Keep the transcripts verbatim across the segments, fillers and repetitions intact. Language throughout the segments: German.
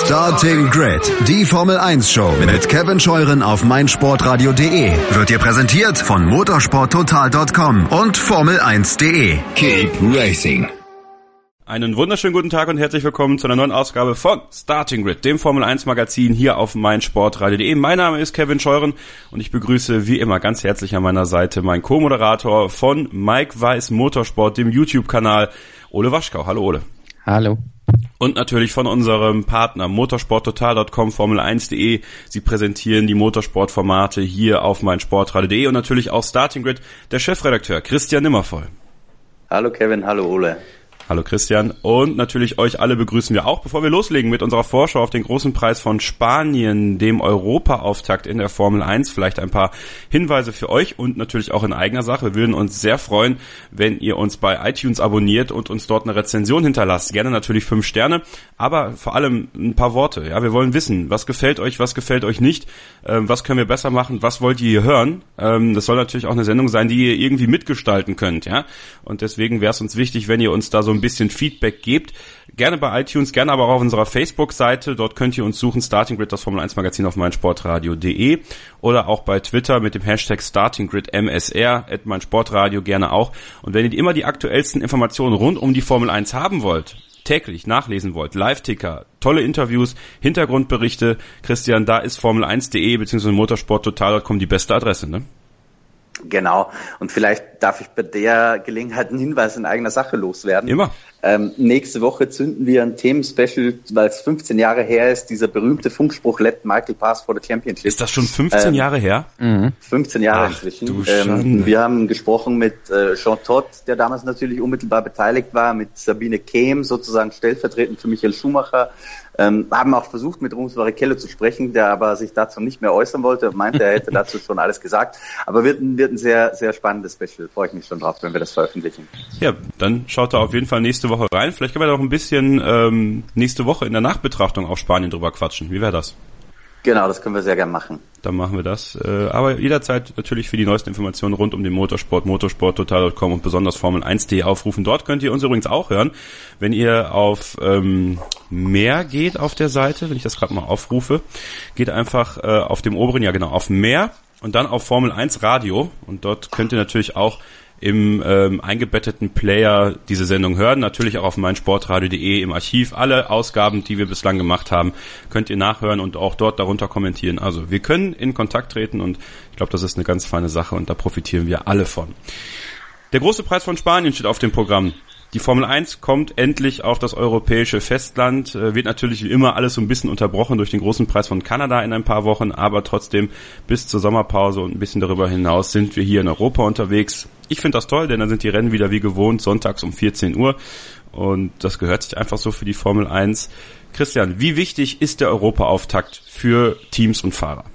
Starting Grid, die Formel eins Show mit Kevin Scheuren auf meinsportradio punkt de wird dir präsentiert von motorsporttotal punkt com und formel eins punkt de. Keep racing. Einen wunderschönen guten Tag und herzlich willkommen zu einer neuen Ausgabe von Starting Grid, dem Formel eins Magazin hier auf meinsportradio punkt de. Mein Name ist Kevin Scheuren und ich begrüße wie immer ganz herzlich an meiner Seite meinen Co-Moderator von Mike Weiß Motorsport, dem YouTube-Kanal, Ole Waschkau. Hallo Ole. Hallo. Und natürlich von unserem Partner motorsporttotal punkt com, formel eins punkt de. Sie präsentieren die Motorsportformate hier auf meinsportradio punkt de und natürlich auch Starting Grid, der Chefredakteur Christian Nimmervoll. Hallo Kevin, hallo Ole. Hallo Christian und natürlich euch alle begrüßen wir auch, bevor wir loslegen mit unserer Vorschau auf den großen Preis von Spanien, dem Europa-Auftakt in der Formel eins. Vielleicht ein paar Hinweise für euch und natürlich auch in eigener Sache. Wir würden uns sehr freuen, wenn ihr uns bei iTunes abonniert und uns dort eine Rezension hinterlasst. Gerne natürlich fünf Sterne, aber vor allem ein paar Worte. Ja, wir wollen wissen, was gefällt euch, was gefällt euch nicht, ähm, was können wir besser machen, was wollt ihr hier hören. Ähm, das soll natürlich auch eine Sendung sein, die ihr irgendwie mitgestalten könnt. Ja, und deswegen wäre es uns wichtig, wenn ihr uns da so ein bisschen Feedback gebt. Gerne bei iTunes, gerne aber auch auf unserer Facebook-Seite. Dort könnt ihr uns suchen, Starting Grid, das Formel eins Magazin auf meinsportradio punkt de oder auch bei Twitter mit dem Hashtag Starting Grid M S R, at meinsportradio gerne auch. Und wenn ihr immer die aktuellsten Informationen rund um die Formel eins haben wollt, täglich nachlesen wollt, Live-Ticker, tolle Interviews, Hintergrundberichte, Christian, da ist formel eins punkt de bzw. motorsporttotal punkt com die beste Adresse, ne? Genau. Und vielleicht darf ich bei der Gelegenheit einen Hinweis in eigener Sache loswerden. Immer. Ähm, nächste Woche zünden wir ein Themenspecial, weil es fünfzehn Jahre her ist, dieser berühmte Funkspruch Let Michael pass for the championship. Ist das schon fünfzehn ähm, Jahre her? Mhm. fünfzehn Jahre Ach, inzwischen. Du ähm, wir haben gesprochen mit äh, Jean Todt, der damals natürlich unmittelbar beteiligt war, mit Sabine Kehm, sozusagen stellvertretend für Michael Schumacher. Ähm, haben auch versucht, mit Rums Barrichello zu sprechen, der aber sich dazu nicht mehr äußern wollte und meinte, er hätte dazu schon alles gesagt. Aber wird ein, wird ein sehr, sehr spannendes Special. Freue ich mich schon drauf, wenn wir das veröffentlichen. Ja, dann schaut da auf jeden Fall nächste Woche rein. Vielleicht können wir noch ein bisschen ähm, nächste Woche in der Nachbetrachtung auf Spanien drüber quatschen. Wie wäre das? Genau, das können wir sehr gerne machen. Dann machen wir das. Äh, aber jederzeit natürlich für die neuesten Informationen rund um den Motorsport, motorsporttotal punkt com und besonders formel eins punkt de aufrufen. Dort könnt ihr uns übrigens auch hören, wenn ihr auf ähm, mehr geht auf der Seite, wenn ich das gerade mal aufrufe, geht einfach äh, auf dem oberen, ja genau, auf mehr und dann auf Formel eins Radio und dort könnt ihr natürlich auch im ähm, eingebetteten Player diese Sendung hören, natürlich auch auf meinsportradio punkt de im Archiv. Alle Ausgaben, die wir bislang gemacht haben, könnt ihr nachhören und auch dort darunter kommentieren. Also wir können in Kontakt treten und ich glaube, das ist eine ganz feine Sache und da profitieren wir alle von. Der große Preis von Spanien steht auf dem Programm. Die Formel eins kommt endlich auf das europäische Festland, äh, wird natürlich wie immer alles so ein bisschen unterbrochen durch den großen Preis von Kanada in ein paar Wochen, aber trotzdem bis zur Sommerpause und ein bisschen darüber hinaus sind wir hier in Europa unterwegs. Ich finde das toll, denn dann sind die Rennen wieder wie gewohnt, sonntags um vierzehn Uhr und das gehört sich einfach so für die Formel eins. Christian, wie wichtig ist der Europa-Auftakt für Teams und Fahrer?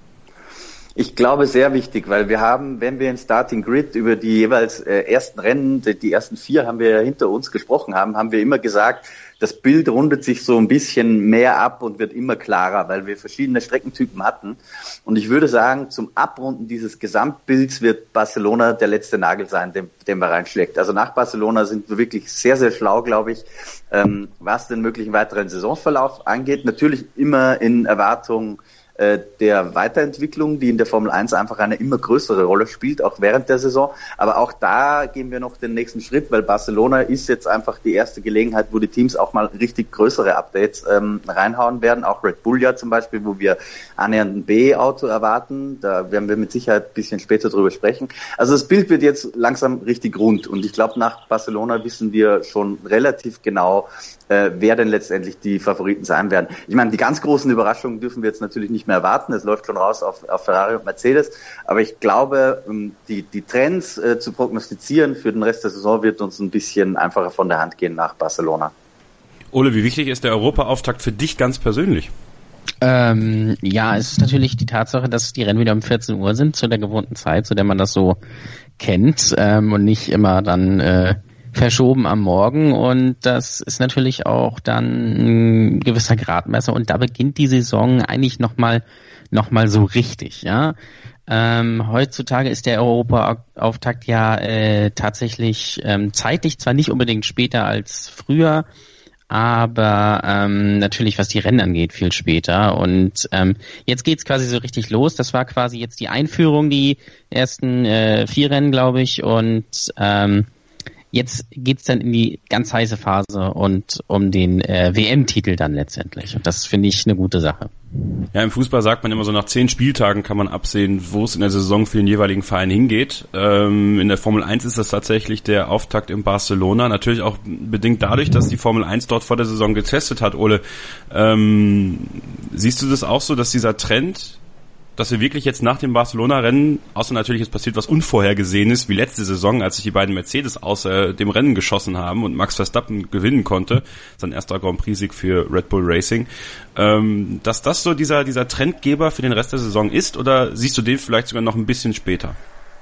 Ich glaube, sehr wichtig, weil wir haben, wenn wir in Starting Grid über die jeweils äh, ersten Rennen, die, die ersten vier haben wir hinter uns gesprochen haben, haben wir immer gesagt, das Bild rundet sich so ein bisschen mehr ab und wird immer klarer, weil wir verschiedene Streckentypen hatten. Und ich würde sagen, zum Abrunden dieses Gesamtbilds wird Barcelona der letzte Nagel sein, den, den man reinschlägt. Also nach Barcelona sind wir wirklich sehr, sehr schlau, glaube ich, ähm, was den möglichen weiteren Saisonverlauf angeht. Natürlich immer in Erwartung der Weiterentwicklung, die in der Formel eins einfach eine immer größere Rolle spielt, auch während der Saison. Aber auch da gehen wir noch den nächsten Schritt, weil Barcelona ist jetzt einfach die erste Gelegenheit, wo die Teams auch mal richtig größere Updates ähm, reinhauen werden. Auch Red Bull ja zum Beispiel, wo wir annähernd ein B-Auto erwarten. Da werden wir mit Sicherheit ein bisschen später drüber sprechen. Also das Bild wird jetzt langsam richtig rund. Und ich glaube, nach Barcelona wissen wir schon relativ genau, äh, wer denn letztendlich die Favoriten sein werden. Ich meine, die ganz großen Überraschungen dürfen wir jetzt natürlich nicht mehr erwarten. Es läuft schon raus auf, auf Ferrari und Mercedes. Aber ich glaube, die, die Trends äh, zu prognostizieren für den Rest der Saison wird uns ein bisschen einfacher von der Hand gehen nach Barcelona. Ole, wie wichtig ist der Europa-Auftakt für dich ganz persönlich? Ähm, ja, es ist natürlich die Tatsache, dass die Rennen wieder um vierzehn Uhr sind, zu der gewohnten Zeit, zu der man das so kennt, ähm, und nicht immer dann äh, verschoben am Morgen, und das ist natürlich auch dann ein gewisser Gradmesser, und da beginnt die Saison eigentlich nochmal noch mal so richtig, ja. Ähm, heutzutage ist der Europa-Auftakt ja äh, tatsächlich ähm, zeitlich zwar nicht unbedingt später als früher, aber ähm, natürlich, was die Rennen angeht, viel später. Und ähm, jetzt geht's quasi so richtig los. Das war quasi jetzt die Einführung, die ersten äh, vier Rennen, glaube ich. Und ähm, jetzt geht's dann in die ganz heiße Phase und um den äh, W M-Titel dann letztendlich. Und das finde ich eine gute Sache. Ja, im Fußball sagt man immer so, nach zehn Spieltagen kann man absehen, wo es in der Saison für den jeweiligen Verein hingeht. Ähm, in der Formel eins ist das tatsächlich der Auftakt in Barcelona. Natürlich auch bedingt dadurch, dass die Formel eins dort vor der Saison getestet hat, Ole. Ähm, siehst du das auch so, dass dieser Trend, dass wir wirklich jetzt nach dem Barcelona-Rennen, außer natürlich es passiert was Unvorhergesehenes, wie letzte Saison, als sich die beiden Mercedes außer dem Rennen geschossen haben und Max Verstappen gewinnen konnte, sein erster Grand Prix-Sieg für Red Bull Racing, ähm, dass das so dieser dieser Trendgeber für den Rest der Saison ist, oder siehst du den vielleicht sogar noch ein bisschen später?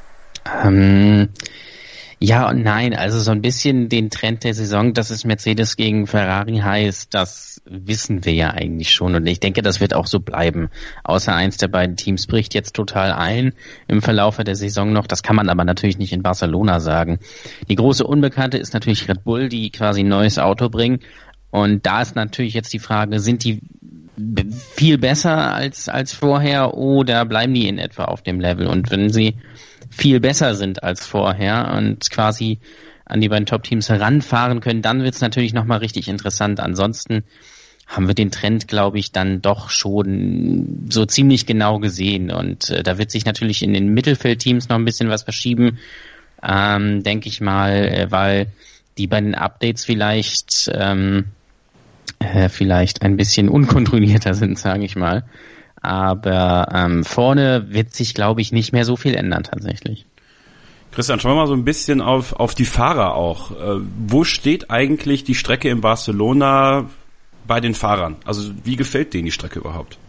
Ähm, ja und nein, also so ein bisschen den Trend der Saison, dass es Mercedes gegen Ferrari heißt, das wissen wir ja eigentlich schon und ich denke, das wird auch so bleiben. Außer eins der beiden Teams bricht jetzt total ein im Verlauf der Saison noch. Das kann man aber natürlich nicht in Barcelona sagen. Die große Unbekannte ist natürlich Red Bull, die quasi ein neues Auto bringen. Und da ist natürlich jetzt die Frage, sind die viel besser als als vorher oder bleiben die in etwa auf dem Level? Und wenn sie viel besser sind als vorher und quasi an die beiden Top-Teams heranfahren können, dann wird es natürlich nochmal richtig interessant. Ansonsten haben wir den Trend, glaube ich, dann doch schon so ziemlich genau gesehen. Und äh, da wird sich natürlich in den Mittelfeldteams noch ein bisschen was verschieben, ähm, denke ich mal, äh, weil die bei den Updates vielleicht ähm, äh, vielleicht ein bisschen unkontrollierter sind, sage ich mal. Aber ähm, vorne wird sich, glaube ich, nicht mehr so viel ändern tatsächlich. Christian, schauen wir mal so ein bisschen auf auf die Fahrer auch. Äh, wo steht eigentlich die Strecke in Barcelona bei den Fahrern? Also wie gefällt denen die Strecke überhaupt?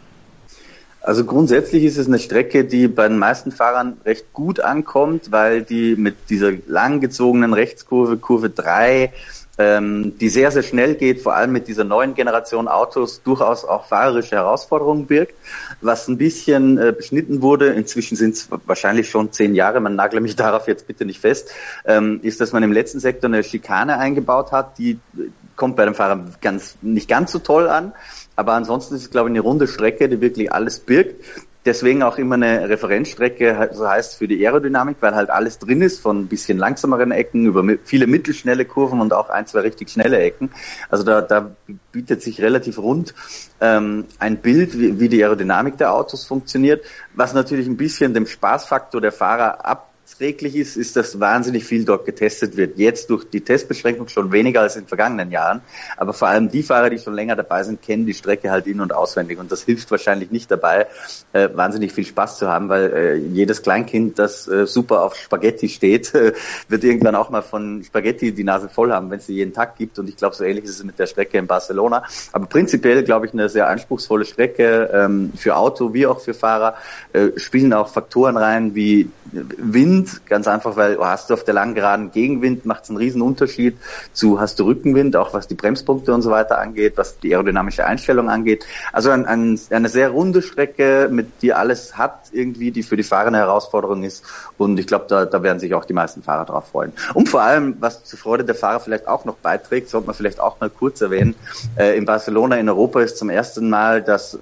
Also grundsätzlich ist es eine Strecke, die bei den meisten Fahrern recht gut ankommt, weil die mit dieser langgezogenen Rechtskurve, Kurve drei, ähm, die sehr, sehr schnell geht, vor allem mit dieser neuen Generation Autos, durchaus auch fahrerische Herausforderungen birgt. Was ein bisschen äh, beschnitten wurde, inzwischen sind es wahrscheinlich schon zehn Jahre, man nagle mich darauf jetzt bitte nicht fest, ähm, ist, dass man im letzten Sektor eine Schikane eingebaut hat, die kommt bei den Fahrern ganz, nicht ganz so toll an. Aber ansonsten ist es, glaube ich, eine runde Strecke, die wirklich alles birgt. Deswegen auch immer eine Referenzstrecke, so heißt für die Aerodynamik, weil halt alles drin ist, von ein bisschen langsameren Ecken über viele mittelschnelle Kurven und auch ein, zwei richtig schnelle Ecken. Also da, da bietet sich relativ rund ähm, ein Bild, wie, wie die Aerodynamik der Autos funktioniert. Was natürlich ein bisschen dem Spaßfaktor der Fahrer ab träglich ist, ist, dass wahnsinnig viel dort getestet wird. Jetzt durch die Testbeschränkung schon weniger als in den vergangenen Jahren. Aber vor allem die Fahrer, die schon länger dabei sind, kennen die Strecke halt in- und auswendig. Und das hilft wahrscheinlich nicht dabei, äh, wahnsinnig viel Spaß zu haben, weil äh, jedes Kleinkind, das äh, super auf Spaghetti steht, äh, wird irgendwann auch mal von Spaghetti die Nase voll haben, wenn es sie jeden Tag gibt. Und ich glaube, so ähnlich ist es mit der Strecke in Barcelona. Aber prinzipiell, glaube ich, eine sehr anspruchsvolle Strecke ähm, für Auto wie auch für Fahrer. Äh, spielen auch Faktoren rein wie Wind, ganz einfach, weil oh, hast du auf der langen Geraden Gegenwind, macht es einen riesen Unterschied zu hast du Rückenwind, auch was die Bremspunkte und so weiter angeht, was die aerodynamische Einstellung angeht. Also ein, ein, eine sehr runde Strecke, mit die alles hat irgendwie, die für die Fahrer eine Herausforderung ist, und ich glaube, da, da werden sich auch die meisten Fahrer drauf freuen. Und vor allem, was zur Freude der Fahrer vielleicht auch noch beiträgt, sollte man vielleicht auch mal kurz erwähnen, äh, in Barcelona in Europa ist zum ersten Mal das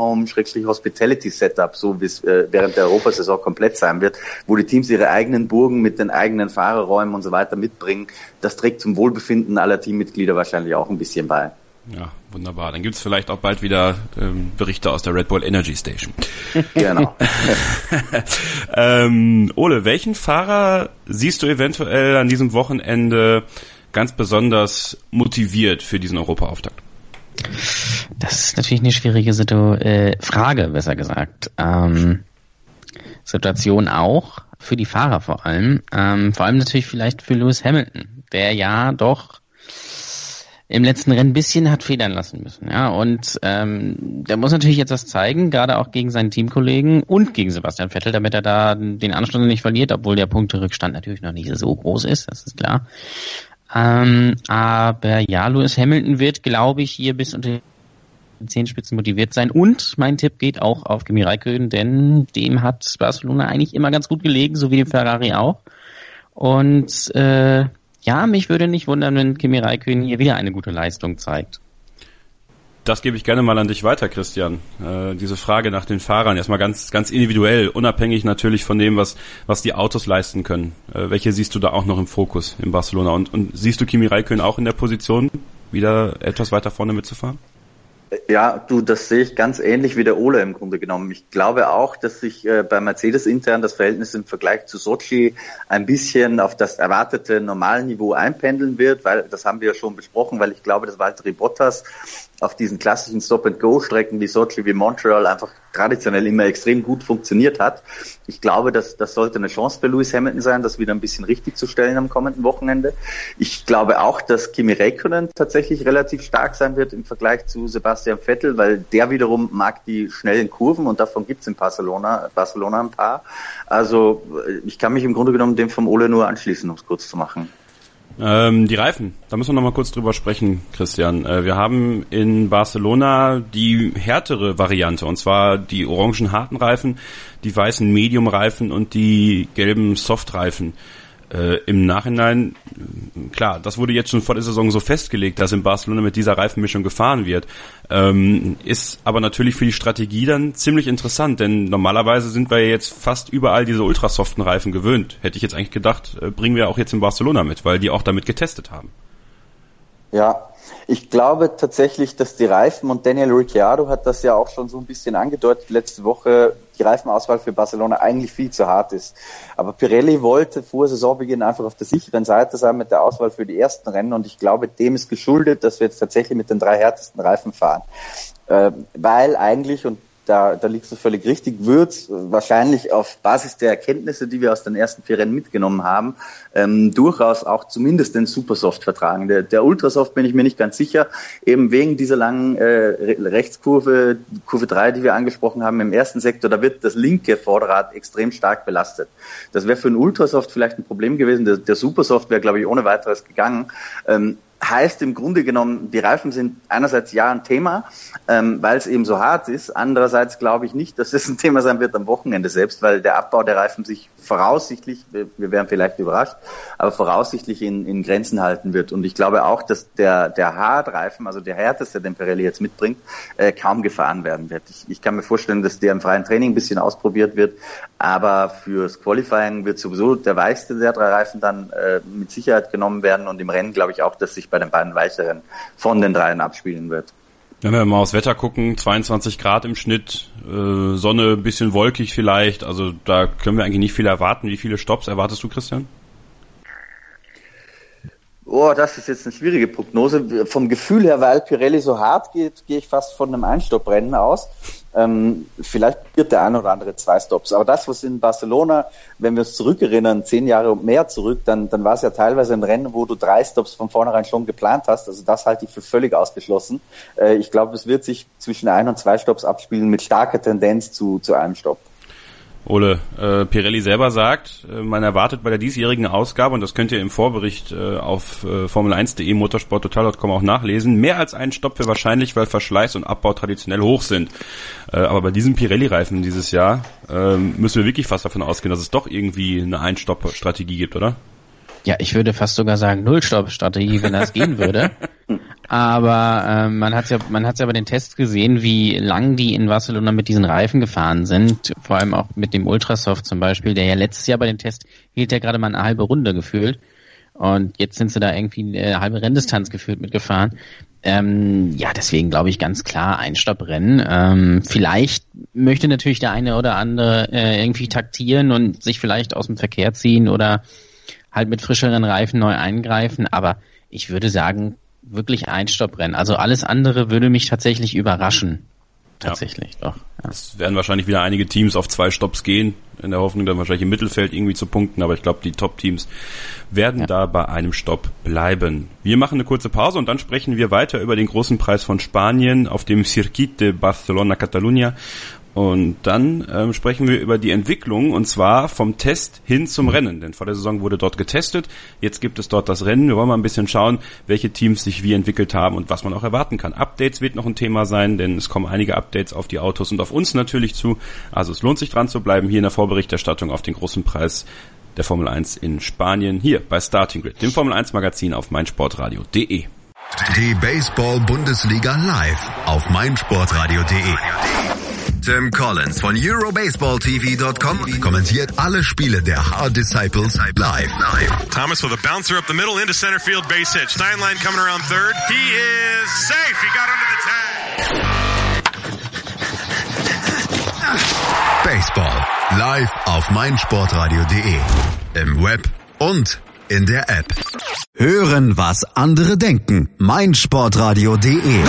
Motorhome-Hospitality-Setup, so wie es äh, während der Europasaison komplett sein wird, wo die Teams ihre eigenen Burgen mit den eigenen Fahrerräumen und so weiter mitbringen. Das trägt zum Wohlbefinden aller Teammitglieder wahrscheinlich auch ein bisschen bei. Ja, wunderbar. Dann gibt's vielleicht auch bald wieder ähm, Berichte aus der Red Bull Energy Station. Genau. ähm, Ole, welchen Fahrer siehst du eventuell an diesem Wochenende ganz besonders motiviert für diesen Europaauftakt? Das ist natürlich eine schwierige Situ- äh, Frage, besser gesagt. Ähm, Situation auch, für die Fahrer vor allem. Ähm, vor allem natürlich vielleicht für Lewis Hamilton, der ja doch im letzten Rennen ein bisschen hat federn lassen müssen. Ja, und ähm, der muss natürlich jetzt was zeigen, gerade auch gegen seinen Teamkollegen und gegen Sebastian Vettel, damit er da den Anschluss nicht verliert, obwohl der Punkterückstand natürlich noch nicht so groß ist, das ist klar. Ähm, aber ja, Lewis Hamilton wird, glaube ich, hier bis unter die Zehenspitzen motiviert sein. Und mein Tipp geht auch auf Kimi Räikkönen, denn dem hat Barcelona eigentlich immer ganz gut gelegen, so wie dem Ferrari auch. Und äh, Ja, mich würde nicht wundern, wenn Kimi Räikkönen hier wieder eine gute Leistung zeigt. Das gebe ich gerne mal an dich weiter, Christian. Äh, diese Frage nach den Fahrern, erstmal ganz ganz individuell, unabhängig natürlich von dem, was was die Autos leisten können. Äh, welche siehst du da auch noch im Fokus in Barcelona? Und, und siehst du Kimi Räikkönen auch in der Position, wieder etwas weiter vorne mitzufahren? Ja, du, das sehe ich ganz ähnlich wie der Ole im Grunde genommen. Ich glaube auch, dass sich äh, bei Mercedes intern das Verhältnis im Vergleich zu Sochi ein bisschen auf das erwartete Normalniveau einpendeln wird, weil das haben wir ja schon besprochen, weil ich glaube, dass Valtteri Bottas auf diesen klassischen Stop-and-Go-Strecken wie Sochi, wie Montreal einfach traditionell immer extrem gut funktioniert hat. Ich glaube, dass das sollte eine Chance für Lewis Hamilton sein, das wieder ein bisschen richtig zu stellen am kommenden Wochenende. Ich glaube auch, dass Kimi Räikkönen tatsächlich relativ stark sein wird im Vergleich zu Sebastian Vettel, weil der wiederum mag die schnellen Kurven und davon gibt's in Barcelona, Barcelona ein paar. Also ich kann mich im Grunde genommen dem vom Ole nur anschließen, um es kurz zu machen. Ähm, die Reifen, da müssen wir noch mal kurz drüber sprechen, Christian. Äh, wir haben in Barcelona die härtere Variante, und zwar die orangen harten Reifen, die weißen Medium-Reifen und die gelben Soft-Reifen. Äh, im Nachhinein, klar, das wurde jetzt schon vor der Saison so festgelegt, dass in Barcelona mit dieser Reifenmischung gefahren wird. Ähm, ist aber natürlich für die Strategie dann ziemlich interessant, denn normalerweise sind wir jetzt fast überall diese ultrasoften Reifen gewöhnt. Hätte ich jetzt eigentlich gedacht, äh, bringen wir auch jetzt in Barcelona mit, weil die auch damit getestet haben. Ja, ich glaube tatsächlich, dass die Reifen, und Daniel Ricciardo hat das ja auch schon so ein bisschen angedeutet letzte Woche, die Reifenauswahl für Barcelona eigentlich viel zu hart ist. Aber Pirelli wollte vor Saisonbeginn einfach auf der sicheren Seite sein mit der Auswahl für die ersten Rennen, und ich glaube, dem ist geschuldet, dass wir jetzt tatsächlich mit den drei härtesten Reifen fahren. Äh, weil eigentlich, und Da, da liegst du völlig richtig, wird wahrscheinlich auf Basis der Erkenntnisse, die wir aus den ersten vier Rennen mitgenommen haben, ähm, durchaus auch zumindest den Supersoft vertragen. Der, der Ultrasoft bin ich mir nicht ganz sicher, eben wegen dieser langen äh, Rechtskurve, Kurve drei, die wir angesprochen haben im ersten Sektor, da wird das linke Vorderrad extrem stark belastet. Das wäre für einen Ultrasoft vielleicht ein Problem gewesen, der, der Supersoft wäre, glaube ich, ohne weiteres gegangen. Ähm, Heißt im Grunde genommen, die Reifen sind einerseits ja ein Thema, ähm, weil es eben so hart ist. Andererseits glaube ich nicht, dass es ein Thema sein wird am Wochenende selbst, weil der Abbau der Reifen sich voraussichtlich, wir, wir werden vielleicht überrascht, aber voraussichtlich in, in Grenzen halten wird. Und ich glaube auch, dass der, der Hartreifen, also der härteste, den Pirelli jetzt mitbringt, äh, kaum gefahren werden wird. Ich, ich kann mir vorstellen, dass der im freien Training ein bisschen ausprobiert wird, aber fürs Qualifying wird sowieso der weichste der drei Reifen dann äh, mit Sicherheit genommen werden, und im Rennen glaube ich auch, dass sich bei den beiden weicheren von den dreien abspielen wird. Wenn wir mal aufs Wetter gucken, zweiundzwanzig Grad im Schnitt, äh, Sonne, ein bisschen wolkig vielleicht, also da können wir eigentlich nicht viel erwarten. Wie viele Stopps erwartest du, Christian? Oh, das ist jetzt eine schwierige Prognose. Vom Gefühl her, weil Pirelli so hart geht, gehe ich fast von einem Einstopprennen aus. Ähm, vielleicht wird der ein oder andere zwei Stops. Aber das, was in Barcelona, wenn wir uns zurückerinnern, zehn Jahre und mehr zurück, dann, dann war es ja teilweise ein Rennen, wo du drei Stops von vornherein schon geplant hast. Also das halte ich für völlig ausgeschlossen. Äh, ich glaube, es wird sich zwischen ein und zwei Stops abspielen mit starker Tendenz zu, zu einem Stopp. Ole, äh, Pirelli selber sagt, äh, man erwartet bei der diesjährigen Ausgabe, und das könnt ihr im Vorbericht äh, auf äh, Formel eins punkt de, motorsport total punkt com auch nachlesen, mehr als einen Stopp für wahrscheinlich, weil Verschleiß und Abbau traditionell hoch sind. Äh, aber bei diesem Pirelli-Reifen dieses Jahr äh, müssen wir wirklich fast davon ausgehen, dass es doch irgendwie eine Ein-Stopp-Strategie gibt, oder? Ja, ich würde fast sogar sagen Null-Stopp-Strategie, wenn das gehen würde. Aber ähm, man hat ja, man hat ja bei den Tests gesehen, wie lang die in Barcelona mit diesen Reifen gefahren sind. Vor allem auch mit dem Ultrasoft zum Beispiel, der ja letztes Jahr bei den Tests hielt ja gerade mal eine halbe Runde gefühlt. Und jetzt sind sie da irgendwie eine halbe Renndistanz gefühlt mitgefahren. Ähm, ja, deswegen glaube ich ganz klar Einstopprennen. Ähm, vielleicht möchte natürlich der eine oder andere äh, irgendwie taktieren und sich vielleicht aus dem Verkehr ziehen oder halt mit frischeren Reifen neu eingreifen, aber ich würde sagen, wirklich Einstopprennen. Also alles andere würde mich tatsächlich überraschen. Tatsächlich, ja. Doch. Ja. Es werden wahrscheinlich wieder einige Teams auf zwei Stopps gehen, in der Hoffnung, dann wahrscheinlich im Mittelfeld irgendwie zu punkten, aber ich glaube, die Top-Teams werden ja. da bei einem Stopp bleiben. Wir machen eine kurze Pause und dann sprechen wir weiter über den großen Preis von Spanien auf dem Circuit de Barcelona-Catalunya. Und dann ähm, sprechen wir über die Entwicklung, und zwar vom Test hin zum Rennen. Denn vor der Saison wurde dort getestet, jetzt gibt es dort das Rennen. Wir wollen mal ein bisschen schauen, welche Teams sich wie entwickelt haben und was man auch erwarten kann. Updates wird noch ein Thema sein, denn es kommen einige Updates auf die Autos und auf uns natürlich zu. Also es lohnt sich dran zu bleiben hier in der Vorberichterstattung auf den großen Preis der Formel eins in Spanien, hier bei Starting Grid, dem Formel eins Magazin auf meinsportradio punkt de. Die Baseball-Bundesliga live auf meinsportradio punkt de. Tim Collins von Eurobaseball T V Punkt com kommentiert alle Spiele der Hard Disciples live. Thomas with a bouncer up the middle into center field, base hit. Steinlein coming around third. He is safe. He got under the tag. Baseball live auf meinsportradio punkt de. Im Web und in der App. Hören, was andere denken. meinsportradio punkt de.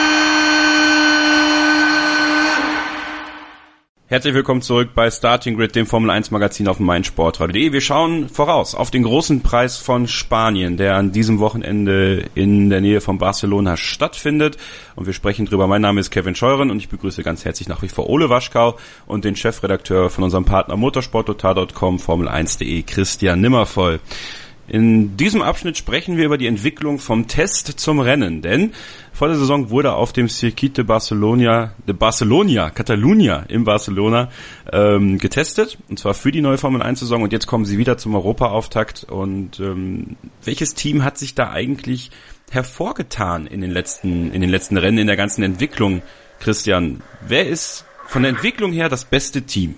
Herzlich willkommen zurück bei Starting Grid, dem Formel eins Magazin auf meinsportradio punkt de. Wir schauen voraus auf den großen Preis von Spanien, der an diesem Wochenende in der Nähe von Barcelona stattfindet. Und wir sprechen drüber. Mein Name ist Kevin Scheuren und ich begrüße ganz herzlich nach wie vor Ole Waschkau und den Chefredakteur von unserem Partner motorsport total punkt com, Formel eins punkt de, Christian Nimmervoll. In diesem Abschnitt sprechen wir über die Entwicklung vom Test zum Rennen, denn vor der Saison wurde auf dem Circuit de Barcelona, de Barcelona, Catalunya in Barcelona ähm, getestet, und zwar für die neue Formel eins Saison, und jetzt kommen sie wieder zum Europaauftakt. Und ähm, welches Team hat sich da eigentlich hervorgetan in den letzten in den letzten Rennen, in der ganzen Entwicklung, Christian? Wer ist von der Entwicklung her das beste Team?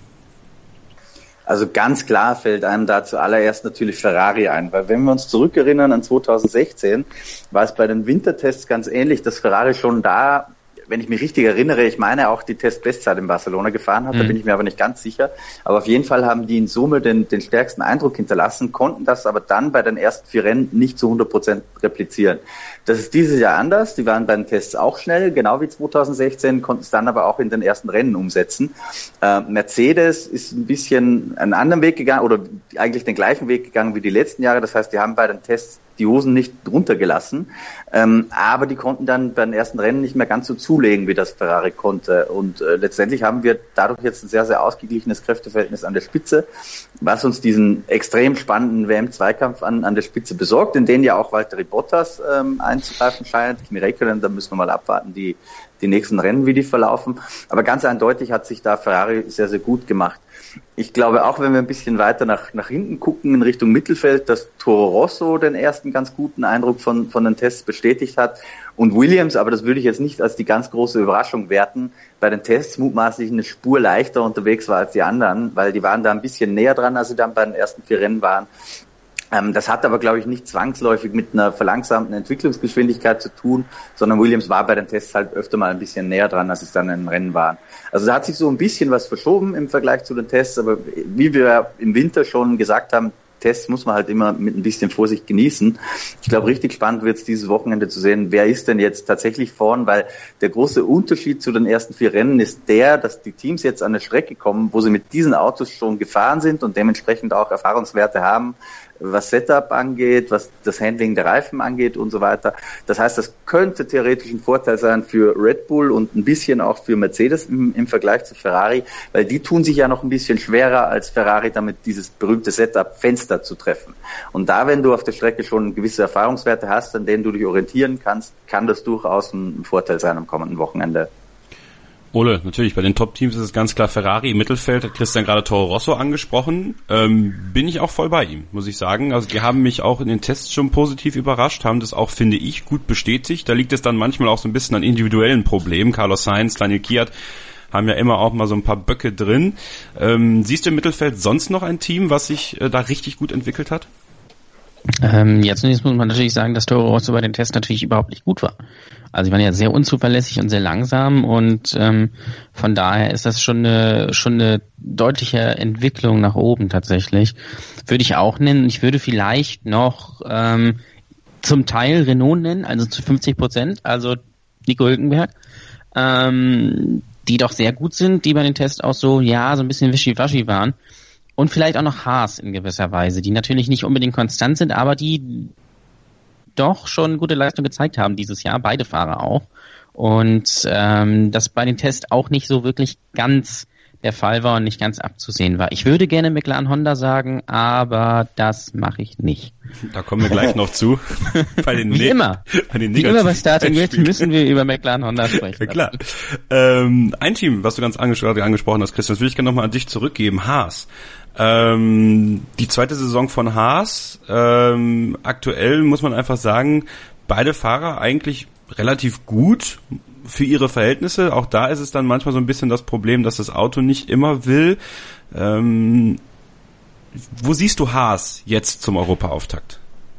Also ganz klar fällt einem da zuallererst natürlich Ferrari ein, weil wenn wir uns zurückerinnern an zwanzig sechzehn, war es bei den Wintertests ganz ähnlich, dass Ferrari schon da, wenn ich mich richtig erinnere, ich meine auch die Testbestzeit in Barcelona gefahren hat, mhm. da bin ich mir aber nicht ganz sicher, aber auf jeden Fall haben die in Summe den, den stärksten Eindruck hinterlassen, konnten das aber dann bei den ersten vier Rennen nicht zu hundert Prozent replizieren. Das ist dieses Jahr anders, die waren bei den Tests auch schnell, genau wie zwanzig sechzehn, konnten es dann aber auch in den ersten Rennen umsetzen. Äh, Mercedes ist ein bisschen einen anderen Weg gegangen, oder eigentlich den gleichen Weg gegangen wie die letzten Jahre, das heißt, die haben bei den Tests die Hosen nicht runtergelassen, ähm, aber die konnten dann bei den ersten Rennen nicht mehr ganz so zulegen, wie das Ferrari konnte, und äh, letztendlich haben wir dadurch jetzt ein sehr, sehr ausgeglichenes Kräfteverhältnis an der Spitze, was uns diesen extrem spannenden W M-Zweikampf an, an der Spitze besorgt, in den ja auch Valtteri Bottas ähm, einzugreifen scheint. Kimi Räikkönen, da müssen wir mal abwarten, die, die nächsten Rennen, wie die verlaufen, aber ganz eindeutig hat sich da Ferrari sehr, sehr gut gemacht. Ich glaube auch, wenn wir ein bisschen weiter nach, nach hinten gucken, in Richtung Mittelfeld, dass Toro Rosso den ersten ganz guten Eindruck von, von den Tests bestätigt hat, und Williams, aber das würde ich jetzt nicht als die ganz große Überraschung werten, bei den Tests mutmaßlich eine Spur leichter unterwegs war als die anderen, weil die waren da ein bisschen näher dran, als sie dann bei den ersten vier Rennen waren. Das hat aber, glaube ich, nicht zwangsläufig mit einer verlangsamten Entwicklungsgeschwindigkeit zu tun, sondern Williams war bei den Tests halt öfter mal ein bisschen näher dran, als es dann in den Rennen waren. Also da hat sich so ein bisschen was verschoben im Vergleich zu den Tests, aber wie wir im Winter schon gesagt haben, Tests muss man halt immer mit ein bisschen Vorsicht genießen. Ich glaube, richtig spannend wird es dieses Wochenende zu sehen, wer ist denn jetzt tatsächlich vorn, weil der große Unterschied zu den ersten vier Rennen ist der, dass die Teams jetzt an eine Strecke kommen, wo sie mit diesen Autos schon gefahren sind und dementsprechend auch Erfahrungswerte haben, was Setup angeht, was das Handling der Reifen angeht und so weiter. Das heißt, das könnte theoretisch ein Vorteil sein für Red Bull und ein bisschen auch für Mercedes im, im Vergleich zu Ferrari, weil die tun sich ja noch ein bisschen schwerer als Ferrari, damit dieses berühmte Setup-Fenster zu treffen. Und da, wenn du auf der Strecke schon gewisse Erfahrungswerte hast, an denen du dich orientieren kannst, kann das durchaus ein Vorteil sein am kommenden Wochenende. Ole, natürlich, bei den Top-Teams ist es ganz klar Ferrari im Mittelfeld, hat Christian gerade Toro Rosso angesprochen, ähm, bin ich auch voll bei ihm, muss ich sagen. Also die haben mich auch in den Tests schon positiv überrascht, haben das auch, finde ich, gut bestätigt. Da liegt es dann manchmal auch so ein bisschen an individuellen Problemen. Carlos Sainz, Daniel Kvyat haben ja immer auch mal so ein paar Böcke drin. Ähm, siehst du im Mittelfeld sonst noch ein Team, was sich äh, da richtig gut entwickelt hat? Ähm, ja, zunächst muss man natürlich sagen, dass Toro Rosso bei den Tests natürlich überhaupt nicht gut war. Also die waren ja sehr unzuverlässig und sehr langsam, und ähm, von daher ist das schon eine schon eine deutliche Entwicklung nach oben tatsächlich. Würde ich auch nennen. Ich würde vielleicht noch ähm, zum Teil Renault nennen, also zu fünfzig Prozent, also Nico Hülkenberg, ähm, die doch sehr gut sind, die bei den Tests auch so, ja, so ein bisschen wischiwaschi waren. Und vielleicht auch noch Haas in gewisser Weise, die natürlich nicht unbedingt konstant sind, aber die doch schon gute Leistung gezeigt haben dieses Jahr, beide Fahrer auch. Und ähm, das bei den Tests auch nicht so wirklich ganz der Fall war und nicht ganz abzusehen war. Ich würde gerne McLaren Honda sagen, aber das mache ich nicht. Da kommen wir gleich noch zu. Bei den Wie ne- immer. Bei den Wie immer bei Starting Grid müssen wir über McLaren Honda sprechen. Ja, klar. Ähm, ein Team, was du ganz anges- angesprochen hast, Christian, das will ich gerne nochmal an dich zurückgeben, Haas. Ähm, die zweite Saison von Haas, ähm, aktuell muss man einfach sagen, beide Fahrer eigentlich relativ gut für ihre Verhältnisse. Auch da ist es dann manchmal so ein bisschen das Problem, dass das Auto nicht immer will. Ähm, wo siehst du Haas jetzt zum Europaauftakt?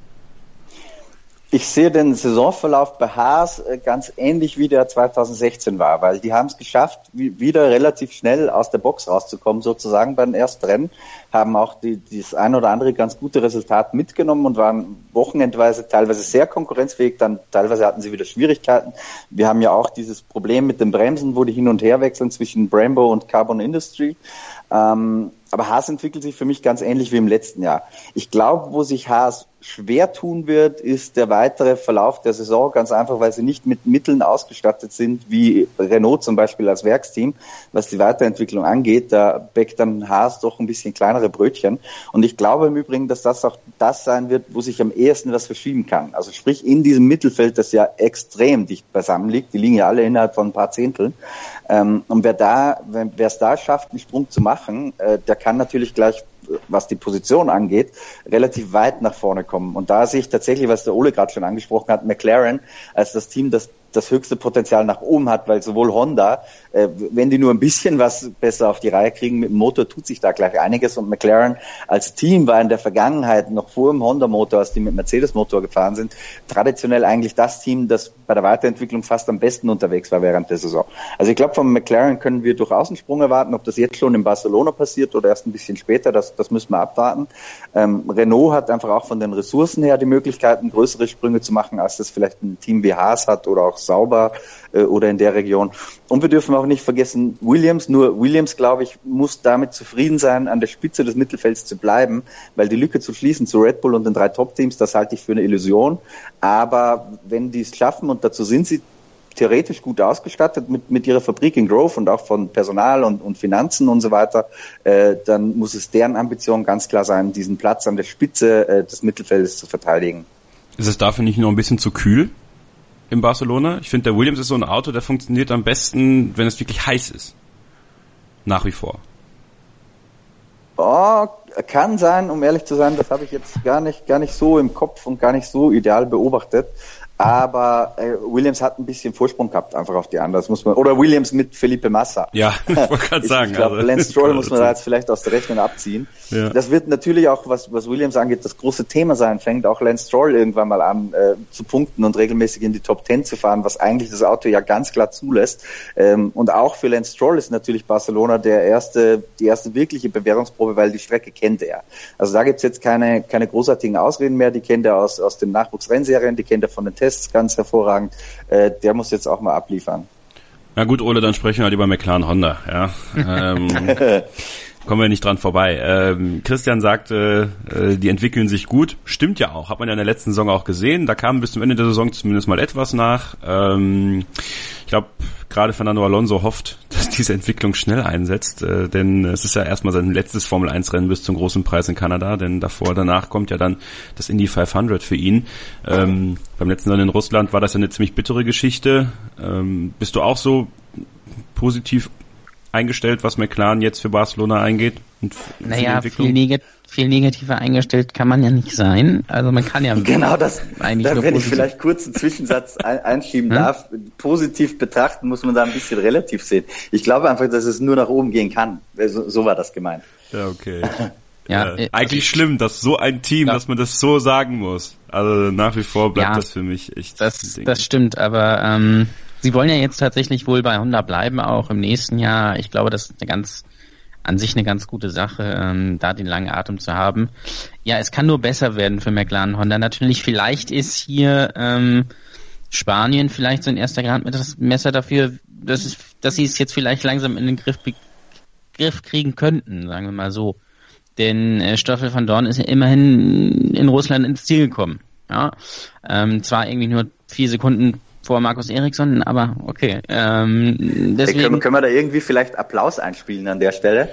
Ich sehe den Saisonverlauf bei Haas ganz ähnlich wie der zwanzig sechzehn war, weil die haben es geschafft, wieder relativ schnell aus der Box rauszukommen, sozusagen beim ersten Rennen, haben auch die, das ein oder andere ganz gute Resultat mitgenommen und waren wochenendweise teilweise sehr konkurrenzfähig, dann teilweise hatten sie wieder Schwierigkeiten. Wir haben ja auch dieses Problem mit den Bremsen, wo die hin und her wechseln zwischen Brembo und Carbon Industry. Ähm, aber Haas entwickelt sich für mich ganz ähnlich wie im letzten Jahr. Ich glaube, wo sich Haas schwer tun wird, ist der weitere Verlauf der Saison, ganz einfach, weil sie nicht mit Mitteln ausgestattet sind, wie Renault zum Beispiel als Werksteam, was die Weiterentwicklung angeht. Da bäckt dann Haas doch ein bisschen kleinere Brötchen. Und ich glaube im Übrigen, dass das auch das sein wird, wo sich am ehesten was verschieben kann. Also sprich in diesem Mittelfeld, das ja extrem dicht beisammen liegt, die liegen ja alle innerhalb von ein paar Zehnteln. Ähm, und wer da, wer es da schafft, einen Sprung zu machen, äh, der kann natürlich gleich, was die Position angeht, relativ weit nach vorne kommen. Und da sehe ich tatsächlich, was der Ole gerade schon angesprochen hat, McLaren als das Team, das das höchste Potenzial nach oben hat, weil sowohl Honda, äh, wenn die nur ein bisschen was besser auf die Reihe kriegen, mit dem Motor tut sich da gleich einiges, und McLaren als Team war in der Vergangenheit, noch vor dem Honda-Motor, als die mit Mercedes-Motor gefahren sind, traditionell eigentlich das Team, das bei der Weiterentwicklung fast am besten unterwegs war während der Saison. Also ich glaube, von McLaren können wir durchaus einen Sprung erwarten. Ob das jetzt schon in Barcelona passiert oder erst ein bisschen später, das, das müssen wir abwarten. Ähm, Renault hat einfach auch von den Ressourcen her die Möglichkeiten, größere Sprünge zu machen, als das vielleicht ein Team wie Haas hat oder auch Sauber äh, oder in der Region. Und wir dürfen auch nicht vergessen, Williams, nur Williams, glaube ich, muss damit zufrieden sein, an der Spitze des Mittelfelds zu bleiben, weil die Lücke zu schließen zu Red Bull und den drei Top-Teams, das halte ich für eine Illusion. Aber wenn die es schaffen, und dazu sind sie theoretisch gut ausgestattet mit, mit ihrer Fabrik in Grove und auch von Personal und, und Finanzen und so weiter, äh, dann muss es deren Ambition ganz klar sein, diesen Platz an der Spitze äh, des Mittelfeldes zu verteidigen. Ist es dafür nicht noch ein bisschen zu kühl in Barcelona? Ich finde, der Williams ist so ein Auto, der funktioniert am besten, wenn es wirklich heiß ist. Nach wie vor. Oh, kann sein, um ehrlich zu sein, das habe ich jetzt gar nicht, gar nicht so im Kopf und gar nicht so ideal beobachtet. Aber äh, Williams hat ein bisschen Vorsprung gehabt, einfach auf die anderen. Das muss man, oder Williams mit Felipe Massa. Ja, ich wollte gerade sagen. Ich glaube, also, Lance Stroll muss man da jetzt vielleicht aus der Rechnung abziehen. Ja. Das wird natürlich auch, was, was Williams angeht, das große Thema sein. Fängt auch Lance Stroll irgendwann mal an, äh, zu punkten und regelmäßig in die Top Ten zu fahren, was eigentlich das Auto ja ganz klar zulässt. Ähm, und auch für Lance Stroll ist natürlich Barcelona der erste, die erste wirkliche Bewährungsprobe, weil die Strecke kennt er. Also da gibt's jetzt keine, keine großartigen Ausreden mehr. Die kennt er aus, aus den Nachwuchsrennserien, die kennt er von den Tests ganz hervorragend. Äh, der muss jetzt auch mal abliefern. Na gut, Ole, dann sprechen wir lieber McLaren Honda. Ja, ähm, kommen wir nicht dran vorbei. Ähm, Christian sagte, äh, die entwickeln sich gut. Stimmt ja auch. Hat man ja in der letzten Saison auch gesehen. Da kam bis zum Ende der Saison zumindest mal etwas nach. Ähm, ich glaube, gerade Fernando Alonso hofft, dass diese Entwicklung schnell einsetzt, äh, denn es ist ja erstmal sein letztes Formel eins Rennen bis zum großen Preis in Kanada, denn davor, danach kommt ja dann das Indy fünfhundert für ihn. Ähm, beim letzten Rennen in Russland war das ja eine ziemlich bittere Geschichte. Ähm, bist du auch so positiv eingestellt, was McLaren jetzt für Barcelona eingeht? Und naja, viel, neg- viel negativer eingestellt kann man ja nicht sein. Also man kann ja genau das, eigentlich da, wenn ich vielleicht kurz einen Zwischensatz ein, einschieben hm? darf, positiv betrachten muss man da ein bisschen relativ sehen. Ich glaube einfach, dass es nur nach oben gehen kann. So, so war das gemeint. Ja, okay. Ja, äh, eigentlich also, schlimm, dass so ein Team, ja. dass man das so sagen muss. Also nach wie vor bleibt ja, das für mich echt. Das, das stimmt, aber ähm, sie wollen ja jetzt tatsächlich wohl bei Honda bleiben, auch im nächsten Jahr. Ich glaube, das ist eine ganz, an sich eine ganz gute Sache, ähm, da den langen Atem zu haben. Ja, es kann nur besser werden für McLaren Honda. Natürlich, vielleicht ist hier ähm, Spanien vielleicht so ein erster Gradmesser dafür, dass, es, dass sie es jetzt vielleicht langsam in den Griff, Griff kriegen könnten, sagen wir mal so. Denn äh, Stoffel van Dorn ist ja immerhin in Russland ins Ziel gekommen. Ja, ähm, zwar irgendwie nur vier Sekunden vor Markus Eriksson, aber okay. Ähm, deswegen, hey, können, können wir da irgendwie vielleicht Applaus einspielen an der Stelle?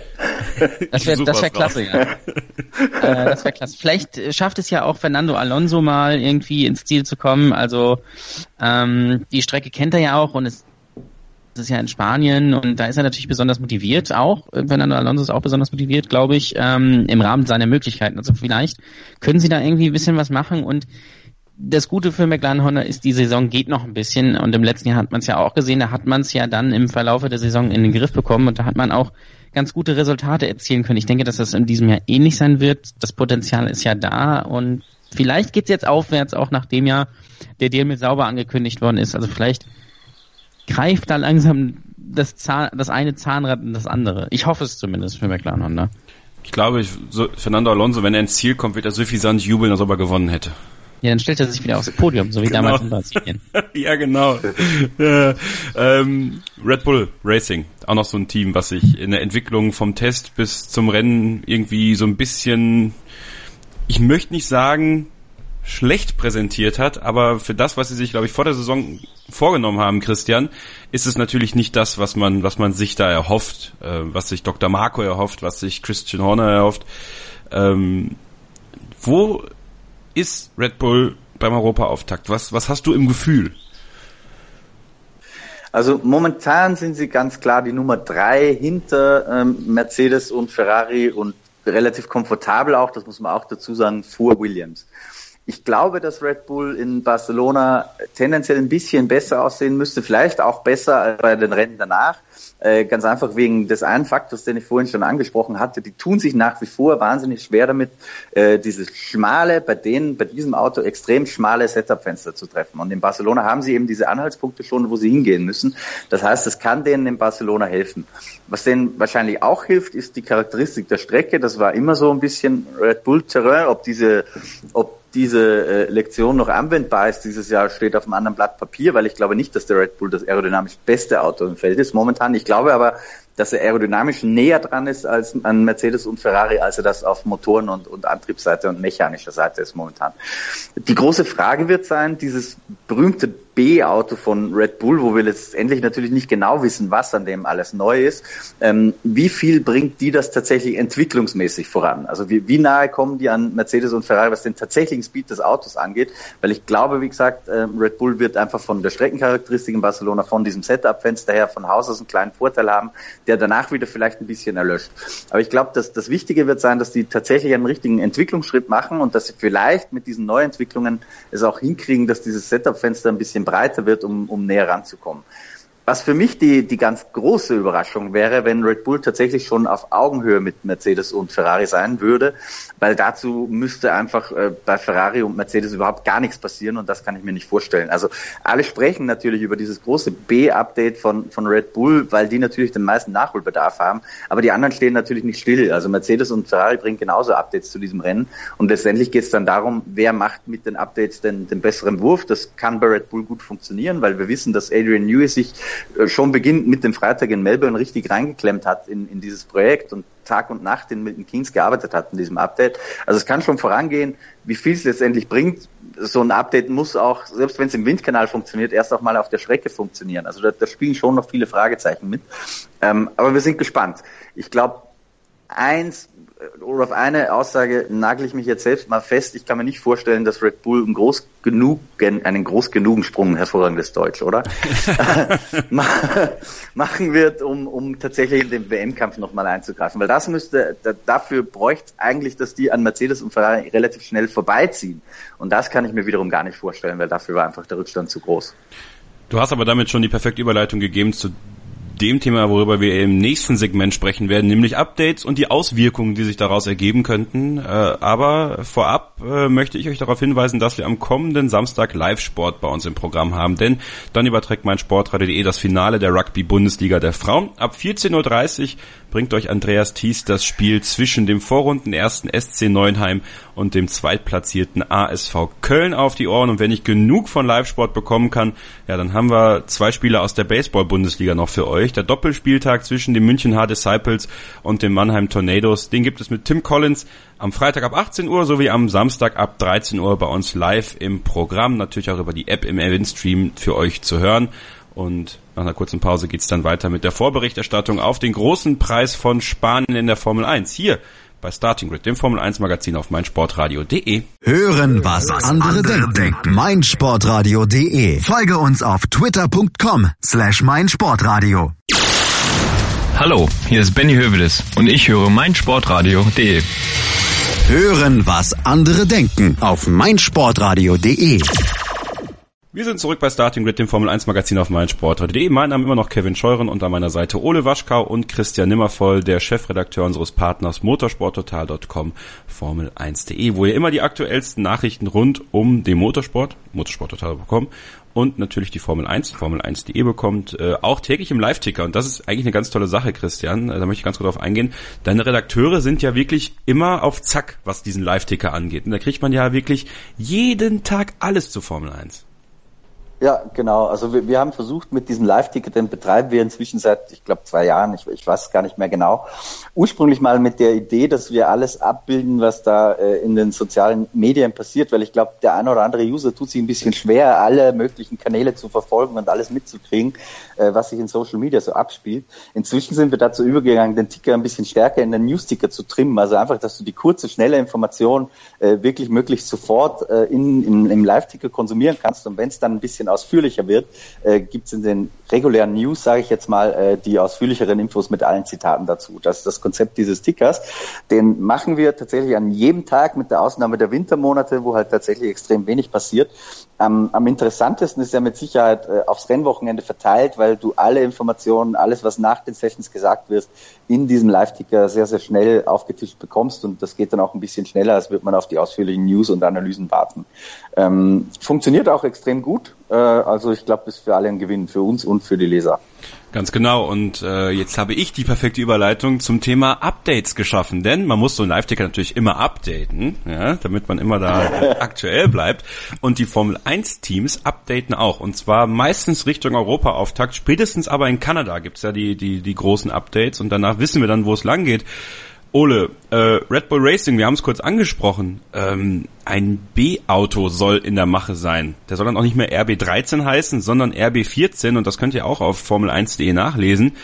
Das wäre das wär klasse, ja. äh, das wäre klasse. Vielleicht schafft es ja auch Fernando Alonso mal irgendwie ins Ziel zu kommen. Also ähm, die Strecke kennt er ja auch und es ist ja in Spanien und da ist er natürlich besonders motiviert auch. Fernando Alonso ist auch besonders motiviert, glaube ich, ähm, im Rahmen seiner Möglichkeiten. Also vielleicht können sie da irgendwie ein bisschen was machen und das Gute für McLaren Honda ist, die Saison geht noch ein bisschen und im letzten Jahr hat man es ja auch gesehen, da hat man es ja dann im Verlaufe der Saison in den Griff bekommen und da hat man auch ganz gute Resultate erzielen können. Ich denke, dass das in diesem Jahr ähnlich sein wird. Das Potenzial ist ja da und vielleicht geht's jetzt aufwärts, auch nachdem ja der Deal mit Sauber angekündigt worden ist. Also vielleicht greift da langsam das, Zahn, das eine Zahnrad in das andere. Ich hoffe es zumindest für McLaren Honda. Ich glaube, ich, so, Fernando Alonso, wenn er ins Ziel kommt, wird er suffisant jubeln, als ob er gewonnen hätte. Ja, dann stellt er sich wieder aufs Podium, so wie genau. damals in Brasilien. Ja, genau. äh, ähm, Red Bull Racing, auch noch so ein Team, was sich in der Entwicklung vom Test bis zum Rennen irgendwie so ein bisschen, ich möchte nicht sagen, schlecht präsentiert hat, aber für das, was sie sich, glaube ich, vor der Saison vorgenommen haben, Christian, ist es natürlich nicht das, was man, was man sich da erhofft, äh, was sich Doktor Marco erhofft, was sich Christian Horner erhofft. Ähm, wo ist Red Bull beim Europaauftakt? Was, was hast du im Gefühl? Also momentan sind sie ganz klar die Nummer drei hinter ähm, Mercedes und Ferrari und relativ komfortabel auch, das muss man auch dazu sagen, vor Williams. Ich glaube, dass Red Bull in Barcelona tendenziell ein bisschen besser aussehen müsste, vielleicht auch besser als bei den Rennen danach. Äh, ganz einfach wegen des einen Faktors, den ich vorhin schon angesprochen hatte. Die tun sich nach wie vor wahnsinnig schwer damit, äh, dieses schmale, bei denen, bei diesem Auto extrem schmale Setup-Fenster zu treffen. Und in Barcelona haben sie eben diese Anhaltspunkte schon, wo sie hingehen müssen. Das heißt, es kann denen in Barcelona helfen. Was denen wahrscheinlich auch hilft, ist die Charakteristik der Strecke. Das war immer so ein bisschen Red Bull-Terrain. Ob diese, ob diese äh, Lektion noch anwendbar ist dieses Jahr, steht auf einem anderen Blatt Papier, weil ich glaube nicht, dass der Red Bull das aerodynamisch beste Auto im Feld ist momentan. Ich glaube aber, dass er aerodynamisch näher dran ist als an Mercedes und Ferrari, als er das auf Motoren- und, und Antriebsseite und mechanischer Seite ist momentan. Die große Frage wird sein, dieses berühmte B-Auto von Red Bull, wo wir letztendlich natürlich nicht genau wissen, was an dem alles neu ist, ähm, wie viel bringt die das tatsächlich entwicklungsmäßig voran? Also wie, wie nahe kommen die an Mercedes und Ferrari, was den tatsächlichen Speed des Autos angeht? Weil ich glaube, wie gesagt, äh, Red Bull wird einfach von der Streckencharakteristik in Barcelona, von diesem Setup-Fenster her, von Haus aus einen kleinen Vorteil haben, der danach wieder vielleicht ein bisschen erlöscht. Aber ich glaube, dass das Wichtige wird sein, dass die tatsächlich einen richtigen Entwicklungsschritt machen und dass sie vielleicht mit diesen Neuentwicklungen es auch hinkriegen, dass dieses Setup-Fenster ein bisschen breiter wird, um, um näher ranzukommen. Was für mich die, die ganz große Überraschung wäre, wenn Red Bull tatsächlich schon auf Augenhöhe mit Mercedes und Ferrari sein würde, weil dazu müsste einfach äh, bei Ferrari und Mercedes überhaupt gar nichts passieren und das kann ich mir nicht vorstellen. Also alle sprechen natürlich über dieses große B-Update von, von Red Bull, weil die natürlich den meisten Nachholbedarf haben, aber die anderen stehen natürlich nicht still. Also Mercedes und Ferrari bringen genauso Updates zu diesem Rennen und letztendlich geht es dann darum, wer macht mit den Updates den, den besseren Wurf. Das kann bei Red Bull gut funktionieren, weil wir wissen, dass Adrian Newey sich schon beginnend mit dem Freitag in Melbourne richtig reingeklemmt hat in, in dieses Projekt und Tag und Nacht in Milton Keynes gearbeitet hat in diesem Update. Also es kann schon vorangehen, wie viel es letztendlich bringt. So ein Update muss auch, selbst wenn es im Windkanal funktioniert, erst auch mal auf der Strecke funktionieren. Also da, da spielen schon noch viele Fragezeichen mit. Ähm, aber wir sind gespannt. Ich glaube, eins oder auf eine Aussage nagel ich mich jetzt selbst mal fest. Ich kann mir nicht vorstellen, dass Red Bull einen groß genug, einen groß genugen Sprung, hervorragendes Deutsch, oder? machen wird, um, um tatsächlich in den W M-Kampf nochmal einzugreifen. Weil das müsste, da, dafür bräuchte es eigentlich, dass die an Mercedes und Ferrari relativ schnell vorbeiziehen. Und das kann ich mir wiederum gar nicht vorstellen, weil dafür war einfach der Rückstand zu groß. Du hast aber damit schon die perfekte Überleitung gegeben zu dem Thema, worüber wir im nächsten Segment sprechen werden, nämlich Updates und die Auswirkungen, die sich daraus ergeben könnten. Äh, aber vorab äh, möchte ich euch darauf hinweisen, dass wir am kommenden Samstag Live-Sport bei uns im Programm haben, denn dann überträgt meinsportradio punkt de das Finale der Rugby-Bundesliga der Frauen. Ab vierzehn Uhr dreißig bringt euch Andreas Thies das Spiel zwischen dem Vorrunden-ersten S C Neuenheim und dem zweitplatzierten A S V Köln auf die Ohren. Und wenn ich genug von Live-Sport bekommen kann, ja, dann haben wir zwei Spiele aus der Baseball-Bundesliga noch für euch. Der Doppelspieltag zwischen den München H-Disciples und den Mannheim Tornadoes, den gibt es mit Tim Collins am Freitag ab achtzehn Uhr sowie am Samstag ab dreizehn Uhr bei uns live im Programm. Natürlich auch über die App im Eventstream für euch zu hören. Und nach einer kurzen Pause geht's dann weiter mit der Vorberichterstattung auf den großen Preis von Spanien in der Formel eins. Hier bei Starting Grid, dem Formel eins Magazin auf meinsportradio punkt de. Hören, was andere denken. meinsportradio punkt de. Folge uns auf twitter punkt com slash meinsportradio. Hallo, hier ist Benny Hövedes und ich höre meinsportradio punkt de. Hören, was andere denken auf meinsportradio punkt de. Wir sind zurück bei Starting Grid, dem Formel eins Magazin auf meinsportradio punkt de. Mein Name immer noch Kevin Scheuren und an meiner Seite Ole Waschkau und Christian Nimmervoll, der Chefredakteur unseres Partners motorsporttotal punkt com, Formel eins punkt de, wo ihr immer die aktuellsten Nachrichten rund um den Motorsport, motorsporttotal punkt com und natürlich die Formel eins, Formel eins punkt de bekommt, äh, auch täglich im Live-Ticker. Und das ist eigentlich eine ganz tolle Sache, Christian. Da möchte ich ganz kurz drauf eingehen. Deine Redakteure sind ja wirklich immer auf Zack, was diesen Live-Ticker angeht. Und da kriegt man ja wirklich jeden Tag alles zu Formel eins. Ja, genau. Also wir, wir haben versucht mit diesem Live-Ticket, den betreiben wir inzwischen seit, ich glaube, zwei Jahren, ich, ich weiß gar nicht mehr genau. Ursprünglich mal mit der Idee, dass wir alles abbilden, was da äh, in den sozialen Medien passiert, weil ich glaube, der eine oder andere User tut sich ein bisschen schwer, alle möglichen Kanäle zu verfolgen und alles mitzukriegen, äh, was sich in Social Media so abspielt. Inzwischen sind wir dazu übergegangen, den Ticker ein bisschen stärker in den News-Ticker zu trimmen, also einfach, dass du die kurze, schnelle Information äh, wirklich möglichst sofort äh, in, in, im Live-Ticker konsumieren kannst, und wenn es dann ein bisschen ausführlicher wird, äh, gibt es in den regulären News, sage ich jetzt mal, äh, die ausführlicheren Infos mit allen Zitaten dazu. Das ist das Konzept dieses Tickers. Den machen wir tatsächlich an jedem Tag, mit der Ausnahme der Wintermonate, wo halt tatsächlich extrem wenig passiert. Am, am interessantesten ist er mit Sicherheit äh, aufs Rennwochenende verteilt, weil du alle Informationen, alles, was nach den Sessions gesagt wird, in diesem Live-Ticker sehr, sehr schnell aufgetischt bekommst, und das geht dann auch ein bisschen schneller, als wird man auf die ausführlichen News und Analysen warten. Ähm, funktioniert auch extrem gut, äh, also ich glaube, ist für alle ein Gewinn, für uns und für die Leser. Ganz genau, und äh, jetzt habe ich die perfekte Überleitung zum Thema Updates geschaffen, denn man muss so einen Live-Ticker natürlich immer updaten, ja, damit man immer da aktuell bleibt, und die Formel eins Teams updaten auch, und zwar meistens Richtung Europa-Auftakt, spätestens aber in Kanada gibt's ja die die die großen Updates, und danach wissen wir dann, wo es lang geht. Ole, äh, Red Bull Racing, wir haben es kurz angesprochen, ähm, ein B-Auto soll in der Mache sein. Der soll dann auch nicht mehr R B dreizehn heißen, sondern R B vierzehn, und das könnt ihr auch auf formel eins punkt de nachlesen.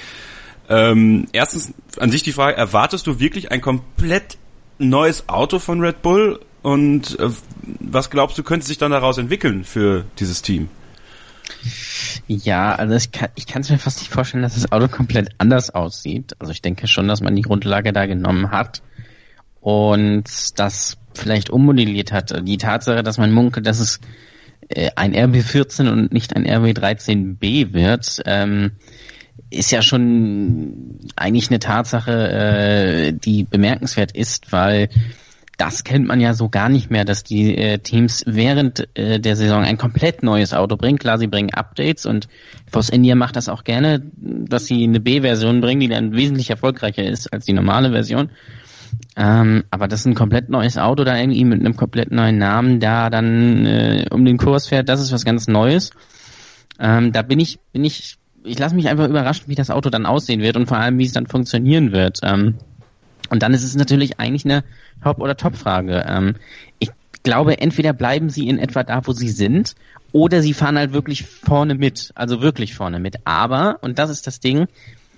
Ähm, erstens an sich die Frage, erwartest du wirklich ein komplett neues Auto von Red Bull, und äh, was glaubst du, könnte sich dann daraus entwickeln für dieses Team? Ja, also ich kann ich kann es mir fast nicht vorstellen, dass das Auto komplett anders aussieht. Also ich denke schon, dass man die Grundlage da genommen hat und das vielleicht ummodelliert hat. Die Tatsache, dass man munkelt, dass es äh, ein R B vierzehn und nicht ein R B dreizehn B wird, ähm, ist ja schon eigentlich eine Tatsache, äh, die bemerkenswert ist, weil das kennt man ja so gar nicht mehr, dass die äh, Teams während äh, der Saison ein komplett neues Auto bringen. Klar, sie bringen Updates, und Force India macht das auch gerne, dass sie eine B-Version bringen, die dann wesentlich erfolgreicher ist als die normale Version. Ähm, aber das ist ein komplett neues Auto, da irgendwie mit einem komplett neuen Namen da dann äh, um den Kurs fährt, das ist was ganz Neues. Ähm, da bin ich, bin ich, ich lasse mich einfach überraschen, wie das Auto dann aussehen wird und vor allem, wie es dann funktionieren wird. Ähm, Und dann ist es natürlich eigentlich eine Haupt- oder Top-Frage. Ähm, ich glaube, entweder bleiben sie in etwa da, wo sie sind, oder sie fahren halt wirklich vorne mit, also wirklich vorne mit. Aber, und das ist das Ding,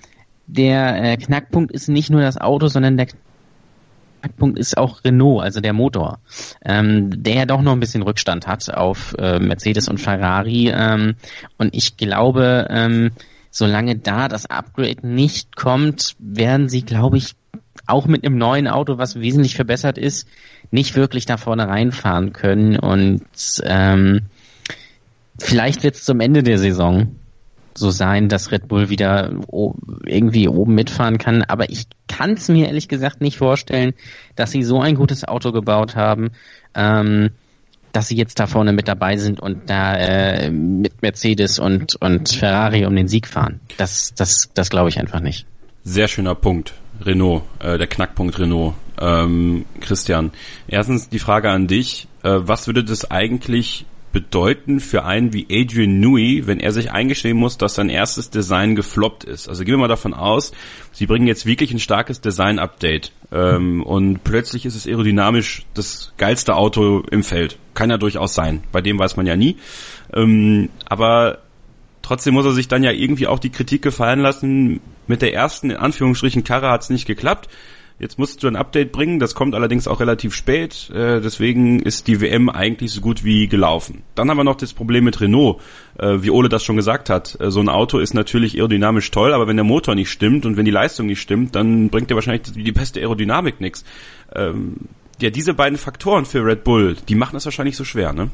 der äh, Knackpunkt ist nicht nur das Auto, sondern der Knackpunkt ist auch Renault, also der Motor, ähm, der ja doch noch ein bisschen Rückstand hat auf äh, Mercedes und Ferrari. Ähm, und ich glaube, ähm, solange da das Upgrade nicht kommt, werden sie, glaube ich, auch mit einem neuen Auto, was wesentlich verbessert ist, nicht wirklich da vorne reinfahren können. Und ähm, vielleicht wird es zum Ende der Saison so sein, dass Red Bull wieder o- irgendwie oben mitfahren kann. Aber ich kann es mir ehrlich gesagt nicht vorstellen, dass sie so ein gutes Auto gebaut haben, ähm, dass sie jetzt da vorne mit dabei sind und da äh, mit Mercedes und, und Ferrari um den Sieg fahren. Das, das, das glaube ich einfach nicht. Sehr schöner Punkt, Renault, äh, der Knackpunkt Renault. Ähm, Christian, erstens die Frage an dich, äh, was würde das eigentlich bedeuten für einen wie Adrian Newey, wenn er sich eingestehen muss, dass sein erstes Design gefloppt ist? Also gehen wir mal davon aus, sie bringen jetzt wirklich ein starkes Design-Update ähm, und plötzlich ist es aerodynamisch das geilste Auto im Feld. Kann ja durchaus sein, bei dem weiß man ja nie. Ähm, aber trotzdem muss er sich dann ja irgendwie auch die Kritik gefallen lassen, mit der ersten, in Anführungsstrichen, Karre hat es nicht geklappt. jetzt musst du ein Update bringen, das kommt allerdings auch relativ spät, äh, deswegen ist die W M eigentlich so gut wie gelaufen. Dann haben wir noch das Problem mit Renault, äh, wie Ole das schon gesagt hat. Äh, so ein Auto ist natürlich aerodynamisch toll, aber wenn der Motor nicht stimmt und wenn die Leistung nicht stimmt, dann bringt dir wahrscheinlich die beste Aerodynamik nichts. Ähm, ja, diese beiden Faktoren für Red Bull, die machen das wahrscheinlich so schwer, ne?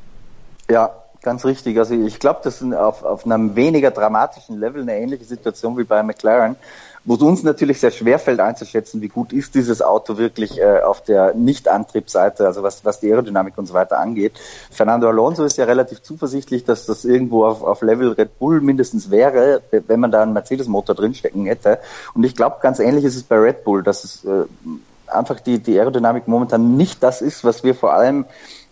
Ja, ganz richtig. Also ich glaube, das ist auf, auf einem weniger dramatischen Level eine ähnliche Situation wie bei McLaren, wo es uns natürlich sehr schwer fällt einzuschätzen, wie gut ist dieses Auto wirklich äh, auf der Nicht-Antriebsseite, also was, was die Aerodynamik und so weiter angeht. Fernando Alonso ist ja relativ zuversichtlich, dass das irgendwo auf, auf Level Red Bull mindestens wäre, wenn man da einen Mercedes-Motor drinstecken hätte. Und ich glaube, ganz ähnlich ist es bei Red Bull, dass es äh, einfach die, die Aerodynamik momentan nicht das ist, was wir vor allem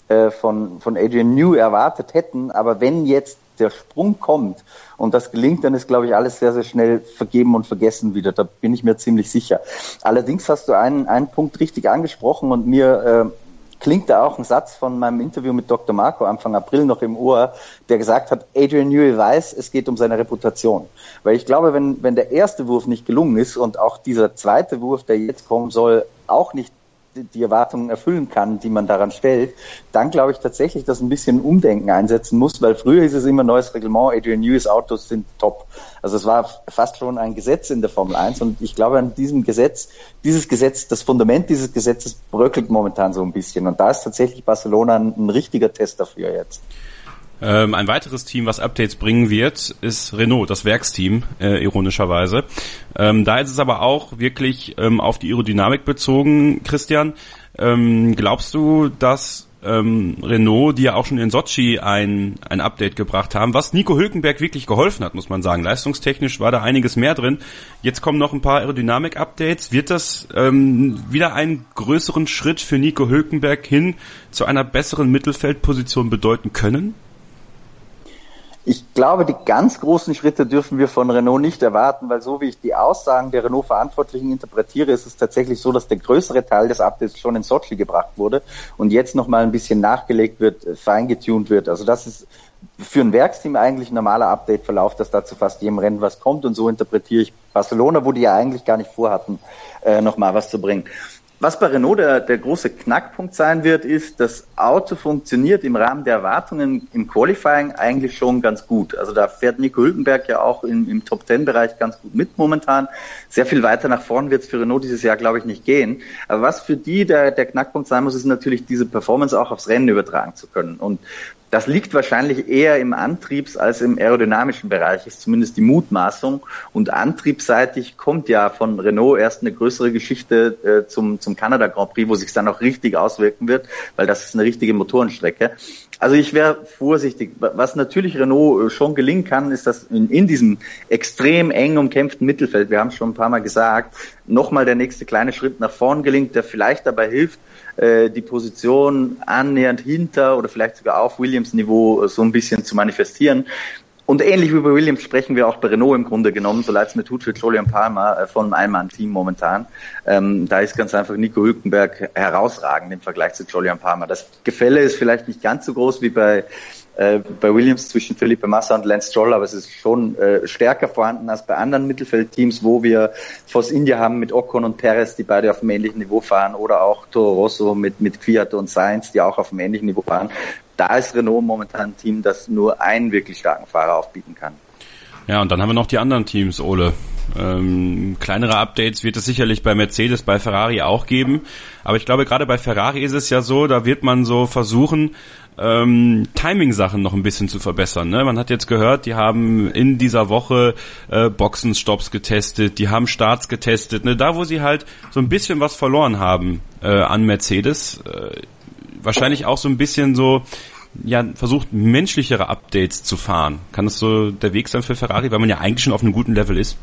von von Adrian Newey erwartet hätten, aber wenn jetzt der Sprung kommt und das gelingt, dann ist, glaube ich, alles sehr, sehr schnell vergeben und vergessen wieder, da bin ich mir ziemlich sicher. Allerdings hast du einen einen Punkt richtig angesprochen und mir äh, klingt da auch ein Satz von meinem Interview mit Doktor Marco Anfang April noch im Ohr, der gesagt hat, Adrian Newey weiß, es geht um seine Reputation. Weil ich glaube, wenn wenn der erste Wurf nicht gelungen ist und auch dieser zweite Wurf, der jetzt kommen soll, auch nicht die Erwartungen erfüllen kann, die man daran stellt, dann glaube ich tatsächlich, dass ein bisschen Umdenken einsetzen muss, weil früher ist es immer neues Reglement, Adrian Neweys Autos sind top. Also es war fast schon ein Gesetz in der Formel eins und ich glaube an diesem Gesetz, dieses Gesetz, das Fundament dieses Gesetzes bröckelt momentan so ein bisschen und da ist tatsächlich Barcelona ein, ein richtiger Test dafür jetzt. Ähm, ein weiteres Team, was Updates bringen wird, ist Renault, das Werksteam, äh, ironischerweise. Ähm, da ist es aber auch wirklich ähm, auf die Aerodynamik bezogen, Christian. Ähm, glaubst du, dass ähm, Renault, die ja auch schon in Sochi ein ein Update gebracht haben, was Nico Hülkenberg wirklich geholfen hat, muss man sagen. Leistungstechnisch war da einiges mehr drin. Jetzt kommen noch ein paar Aerodynamik-Updates. Wird das ähm, wieder einen größeren Schritt für Nico Hülkenberg hin zu einer besseren Mittelfeldposition bedeuten können? Ich glaube, die ganz großen Schritte dürfen wir von Renault nicht erwarten, weil so wie ich die Aussagen der Renault-Verantwortlichen interpretiere, ist es tatsächlich so, dass der größere Teil des Updates schon in Sochi gebracht wurde und jetzt nochmal ein bisschen nachgelegt wird, feingetuned wird. Also das ist für ein Werksteam eigentlich ein normaler Update-Verlauf, dass da zu fast jedem Rennen was kommt und so interpretiere ich Barcelona, wo die ja eigentlich gar nicht vorhatten, äh, nochmal was zu bringen. Was bei Renault der, der große Knackpunkt sein wird, ist, das Auto funktioniert im Rahmen der Erwartungen im Qualifying eigentlich schon ganz gut. Also da fährt Nico Hülkenberg ja auch im, im Top-Ten-Bereich ganz gut mit momentan. Sehr viel weiter nach vorn wird es für Renault dieses Jahr, glaube ich, nicht gehen. Aber was für die der, der Knackpunkt sein muss, ist natürlich diese Performance auch aufs Rennen übertragen zu können. Und das liegt wahrscheinlich eher im Antriebs- als im aerodynamischen Bereich, ist zumindest die Mutmaßung. Und antriebsseitig kommt ja von Renault erst eine größere Geschichte äh, zum, zum Kanada Grand Prix, wo sich dann auch richtig auswirken wird, weil das ist eine richtige Motorenstrecke. Also ich wäre vorsichtig. Was natürlich Renault schon gelingen kann, ist, dass in, in diesem extrem eng umkämpften Mittelfeld, wir haben es schon ein paar Mal gesagt, nochmal der nächste kleine Schritt nach vorn gelingt, der vielleicht dabei hilft, die Position annähernd hinter oder vielleicht sogar auf Williams Niveau so ein bisschen zu manifestieren. Und ähnlich wie bei Williams sprechen wir auch bei Renault im Grunde genommen, so leid es mir tut für Julian Palmer, von einem Einmann-Team momentan. Ähm, da ist ganz einfach Nico Hülkenberg herausragend im Vergleich zu Julian Palmer. Das Gefälle ist vielleicht nicht ganz so groß wie bei äh, bei Williams zwischen Felipe Massa und Lance Stroll, aber es ist schon äh, stärker vorhanden als bei anderen Mittelfeldteams, wo wir Force India haben mit Ocon und Perez, die beide auf einem ähnlichen Niveau fahren, oder auch Toro Rosso mit mit Kvyat und Sainz, die auch auf einem ähnlichen Niveau fahren. Da ist Renault momentan ein Team, das nur einen wirklich starken Fahrer aufbieten kann. Ja, und dann haben wir noch die anderen Teams, Ole. Ähm, kleinere Updates wird es sicherlich bei Mercedes, bei Ferrari auch geben. Aber ich glaube, gerade bei Ferrari ist es ja so, da wird man so versuchen, ähm, Timing-Sachen noch ein bisschen zu verbessern. Ne? Man hat jetzt gehört, die haben in dieser Woche äh, Boxenstops getestet, die haben Starts getestet. Ne? Da, wo sie halt so ein bisschen was verloren haben äh, an Mercedes, äh, wahrscheinlich auch so ein bisschen so, ja, versucht menschlichere Updates zu fahren. Kann das so der Weg sein für Ferrari, weil man ja eigentlich schon auf einem guten Level ist?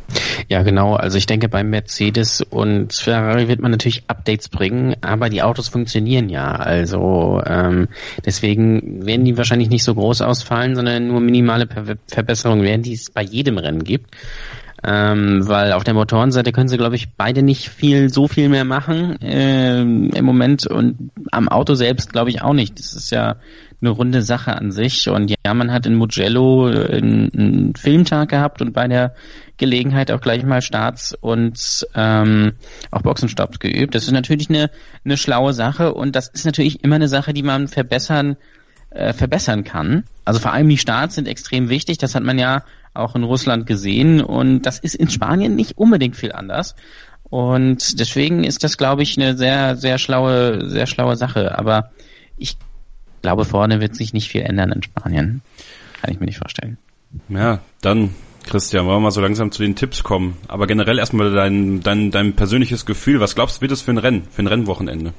Ja, genau. Also ich denke, bei Mercedes und Ferrari wird man natürlich Updates bringen, aber die Autos funktionieren ja. Also ähm, deswegen werden die wahrscheinlich nicht so groß ausfallen, sondern nur minimale Ver- Verbesserungen werden, die es bei jedem Rennen gibt. Ähm, weil auf der Motorenseite können sie, glaube ich, beide nicht viel, so viel mehr machen ähm, im Moment und am Auto selbst glaube ich auch nicht. Das ist ja eine runde Sache an sich und ja, man hat in Mugello einen, einen Filmtag gehabt und bei der Gelegenheit auch gleich mal Starts und ähm, auch Boxenstopps geübt. Das ist natürlich eine, eine schlaue Sache und das ist natürlich immer eine Sache, die man verbessern äh, verbessern kann. Also vor allem die Starts sind extrem wichtig, das hat man ja auch in Russland gesehen und das ist in Spanien nicht unbedingt viel anders und deswegen ist das, glaube ich, eine sehr, sehr schlaue, sehr schlaue Sache, aber ich glaube, vorne wird sich nicht viel ändern in Spanien. Kann ich mir nicht vorstellen. Ja, dann, Christian, wollen wir mal so langsam zu den Tipps kommen, aber generell erstmal dein, dein, dein persönliches Gefühl, was glaubst du, wird es für ein Rennen, für ein Rennwochenende?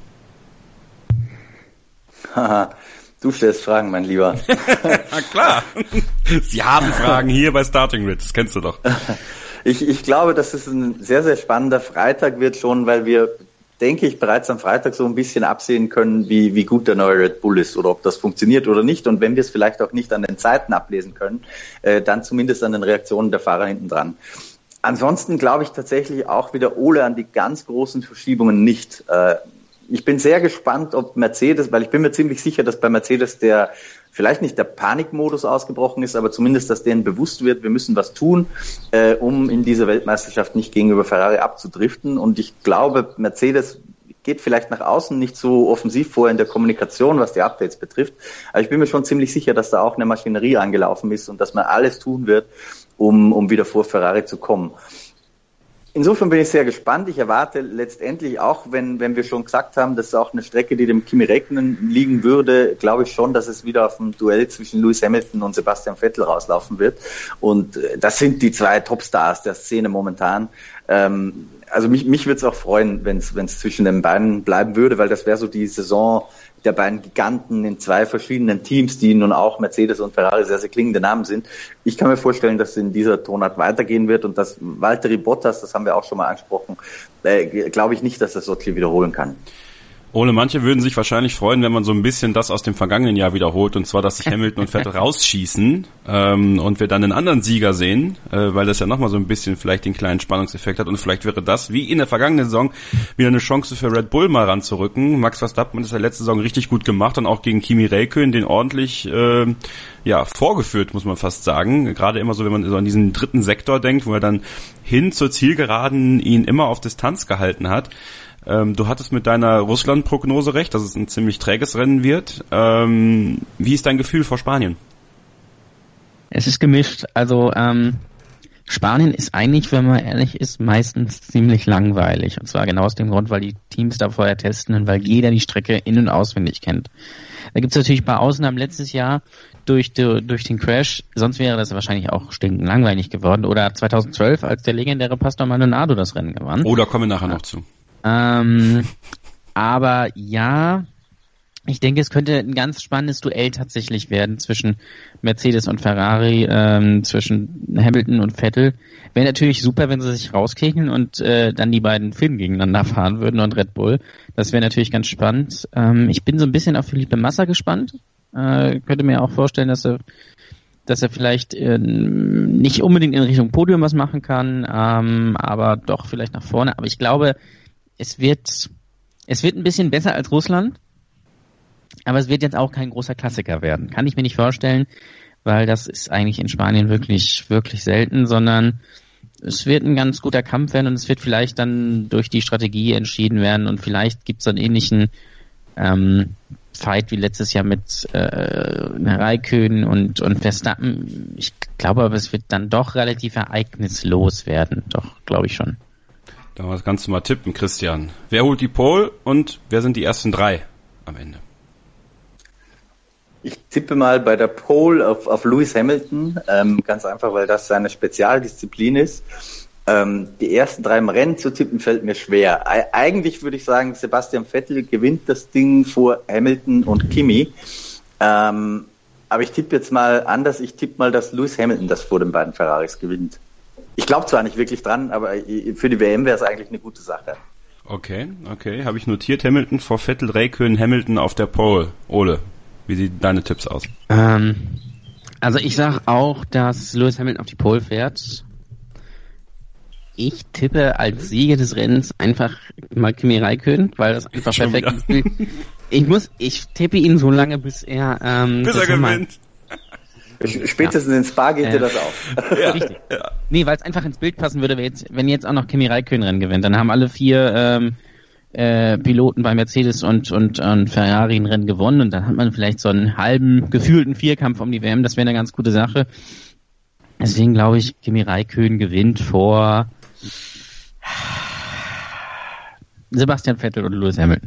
Haha. Du stellst Fragen, mein Lieber. Na klar. Sie haben Fragen hier bei Starting Grid, das kennst du doch. Ich, ich glaube, dass es ein sehr, sehr spannender Freitag wird schon, weil wir, denke ich, bereits am Freitag so ein bisschen absehen können, wie, wie gut der neue Red Bull ist oder ob das funktioniert oder nicht. Und wenn wir es vielleicht auch nicht an den Zeiten ablesen können, äh, dann zumindest an den Reaktionen der Fahrer hinten dran. Ansonsten glaube ich tatsächlich auch wieder Ole an die ganz großen Verschiebungen nicht. Äh, Ich bin sehr gespannt, ob Mercedes, weil ich bin mir ziemlich sicher, dass bei Mercedes der, vielleicht nicht der Panikmodus ausgebrochen ist, aber zumindest, dass denen bewusst wird, wir müssen was tun, äh, um in dieser Weltmeisterschaft nicht gegenüber Ferrari abzudriften. Und ich glaube, Mercedes geht vielleicht nach außen nicht so offensiv vor in der Kommunikation, was die Updates betrifft. Aber ich bin mir schon ziemlich sicher, dass da auch eine Maschinerie angelaufen ist und dass man alles tun wird, um, um wieder vor Ferrari zu kommen. Insofern bin ich sehr gespannt. Ich erwarte letztendlich auch, wenn wenn wir schon gesagt haben, das ist auch eine Strecke, die dem Kimi Räikkönen liegen würde, glaube ich schon, dass es wieder auf ein Duell zwischen Lewis Hamilton und Sebastian Vettel rauslaufen wird. Und das sind die zwei Topstars der Szene momentan. Ähm, also mich mich würde es auch freuen, wenn es wenn es zwischen den beiden bleiben würde, weil das wäre so die Saison der beiden Giganten in zwei verschiedenen Teams, die nun auch Mercedes und Ferrari sehr, sehr klingende Namen sind. Ich kann mir vorstellen, dass es in dieser Tonart weitergehen wird und dass Valtteri Bottas, das haben wir auch schon mal angesprochen, äh, glaube ich nicht, dass das Sochi wiederholen kann. Ole, manche würden sich wahrscheinlich freuen, wenn man so ein bisschen das aus dem vergangenen Jahr wiederholt, und zwar, dass sich Hamilton und Vettel rausschießen ähm, und wir dann einen anderen Sieger sehen, äh, weil das ja nochmal so ein bisschen vielleicht den kleinen Spannungseffekt hat und vielleicht wäre das, wie in der vergangenen Saison, wieder eine Chance für Red Bull mal ranzurücken. Max Verstappen hat das ja letzte Saison richtig gut gemacht und auch gegen Kimi Räikkönen den ordentlich äh, ja vorgeführt, muss man fast sagen. Gerade immer so, wenn man so an diesen dritten Sektor denkt, wo er dann hin zur Zielgeraden ihn immer auf Distanz gehalten hat. Ähm, du hattest mit deiner Russland-Prognose recht, dass es ein ziemlich träges Rennen wird. Ähm, wie ist dein Gefühl vor Spanien? Es ist gemischt. Also ähm, Spanien ist eigentlich, wenn man ehrlich ist, meistens ziemlich langweilig. Und zwar genau aus dem Grund, weil die Teams da vorher testen und weil jeder die Strecke in- und auswendig kennt. Da gibt es natürlich ein paar Ausnahmen letztes Jahr durch, die, durch den Crash. Sonst wäre das wahrscheinlich auch stinkend langweilig geworden. Oder zweitausendzwölf, als der legendäre Pastor Maldonado das Rennen gewann. Oh, da kommen wir nachher noch zu. Ähm, aber ja, ich denke, es könnte ein ganz spannendes Duell tatsächlich werden zwischen Mercedes und Ferrari, ähm, zwischen Hamilton und Vettel. Wäre natürlich super, wenn sie sich rauskicheln und äh, dann die beiden Finn gegeneinander fahren würden und Red Bull. Das wäre natürlich ganz spannend. Ähm, ich bin so ein bisschen auf Felipe Massa gespannt. Äh, könnte mir auch vorstellen, dass er dass er vielleicht äh, nicht unbedingt in Richtung Podium was machen kann, ähm, aber doch vielleicht nach vorne. Aber ich glaube, es wird es wird ein bisschen besser als Russland, aber es wird jetzt auch kein großer Klassiker werden. Kann ich mir nicht vorstellen, weil das ist eigentlich in Spanien wirklich wirklich selten, sondern es wird ein ganz guter Kampf werden und es wird vielleicht dann durch die Strategie entschieden werden und vielleicht gibt es einen ähnlichen ähm, Fight wie letztes Jahr mit äh, Räikkönen und, und Verstappen. Ich glaube aber, es wird dann doch relativ ereignislos werden. Doch, glaube ich schon. Da kannst du mal tippen, Christian. Wer holt die Pole und wer sind die ersten drei am Ende? Ich tippe mal bei der Pole auf, auf Lewis Hamilton, ähm, ganz einfach, weil das seine Spezialdisziplin ist. Ähm, die ersten drei im Rennen zu tippen fällt mir schwer. E- eigentlich würde ich sagen, Sebastian Vettel gewinnt das Ding vor Hamilton und Kimi. Ähm, aber ich tippe jetzt mal anders. Ich tippe mal, dass Lewis Hamilton das vor den beiden Ferraris gewinnt. Ich glaube zwar nicht wirklich dran, aber für die W M wäre es eigentlich eine gute Sache. Okay, okay, habe ich notiert. Hamilton vor Vettel, Räikkönen, Hamilton auf der Pole. Ole, wie sieht deine Tipps aus? Ähm, also ich sage auch, dass Lewis Hamilton auf die Pole fährt. Ich tippe als Sieger des Rennens einfach mal Kimi Räikkönen, weil das einfach Schon perfekt ist. Ich muss, ich tippe ihn so lange, bis er, ähm, bis er gewinnt. Spätestens ja. in Spa geht dir äh, das auf. Ja. Richtig. Ja. Nee, weil es einfach ins Bild passen würde, wenn jetzt, wenn jetzt auch noch Kimi Räikkönen Rennen gewinnt, dann haben alle vier ähm, äh, Piloten bei Mercedes und, und, und Ferrari ein Rennen gewonnen und dann hat man vielleicht so einen halben, gefühlten Vierkampf um die W M, das wäre eine ganz gute Sache. Deswegen glaube ich, Kimi Räikkönen gewinnt vor Sebastian Vettel oder Lewis Hamilton.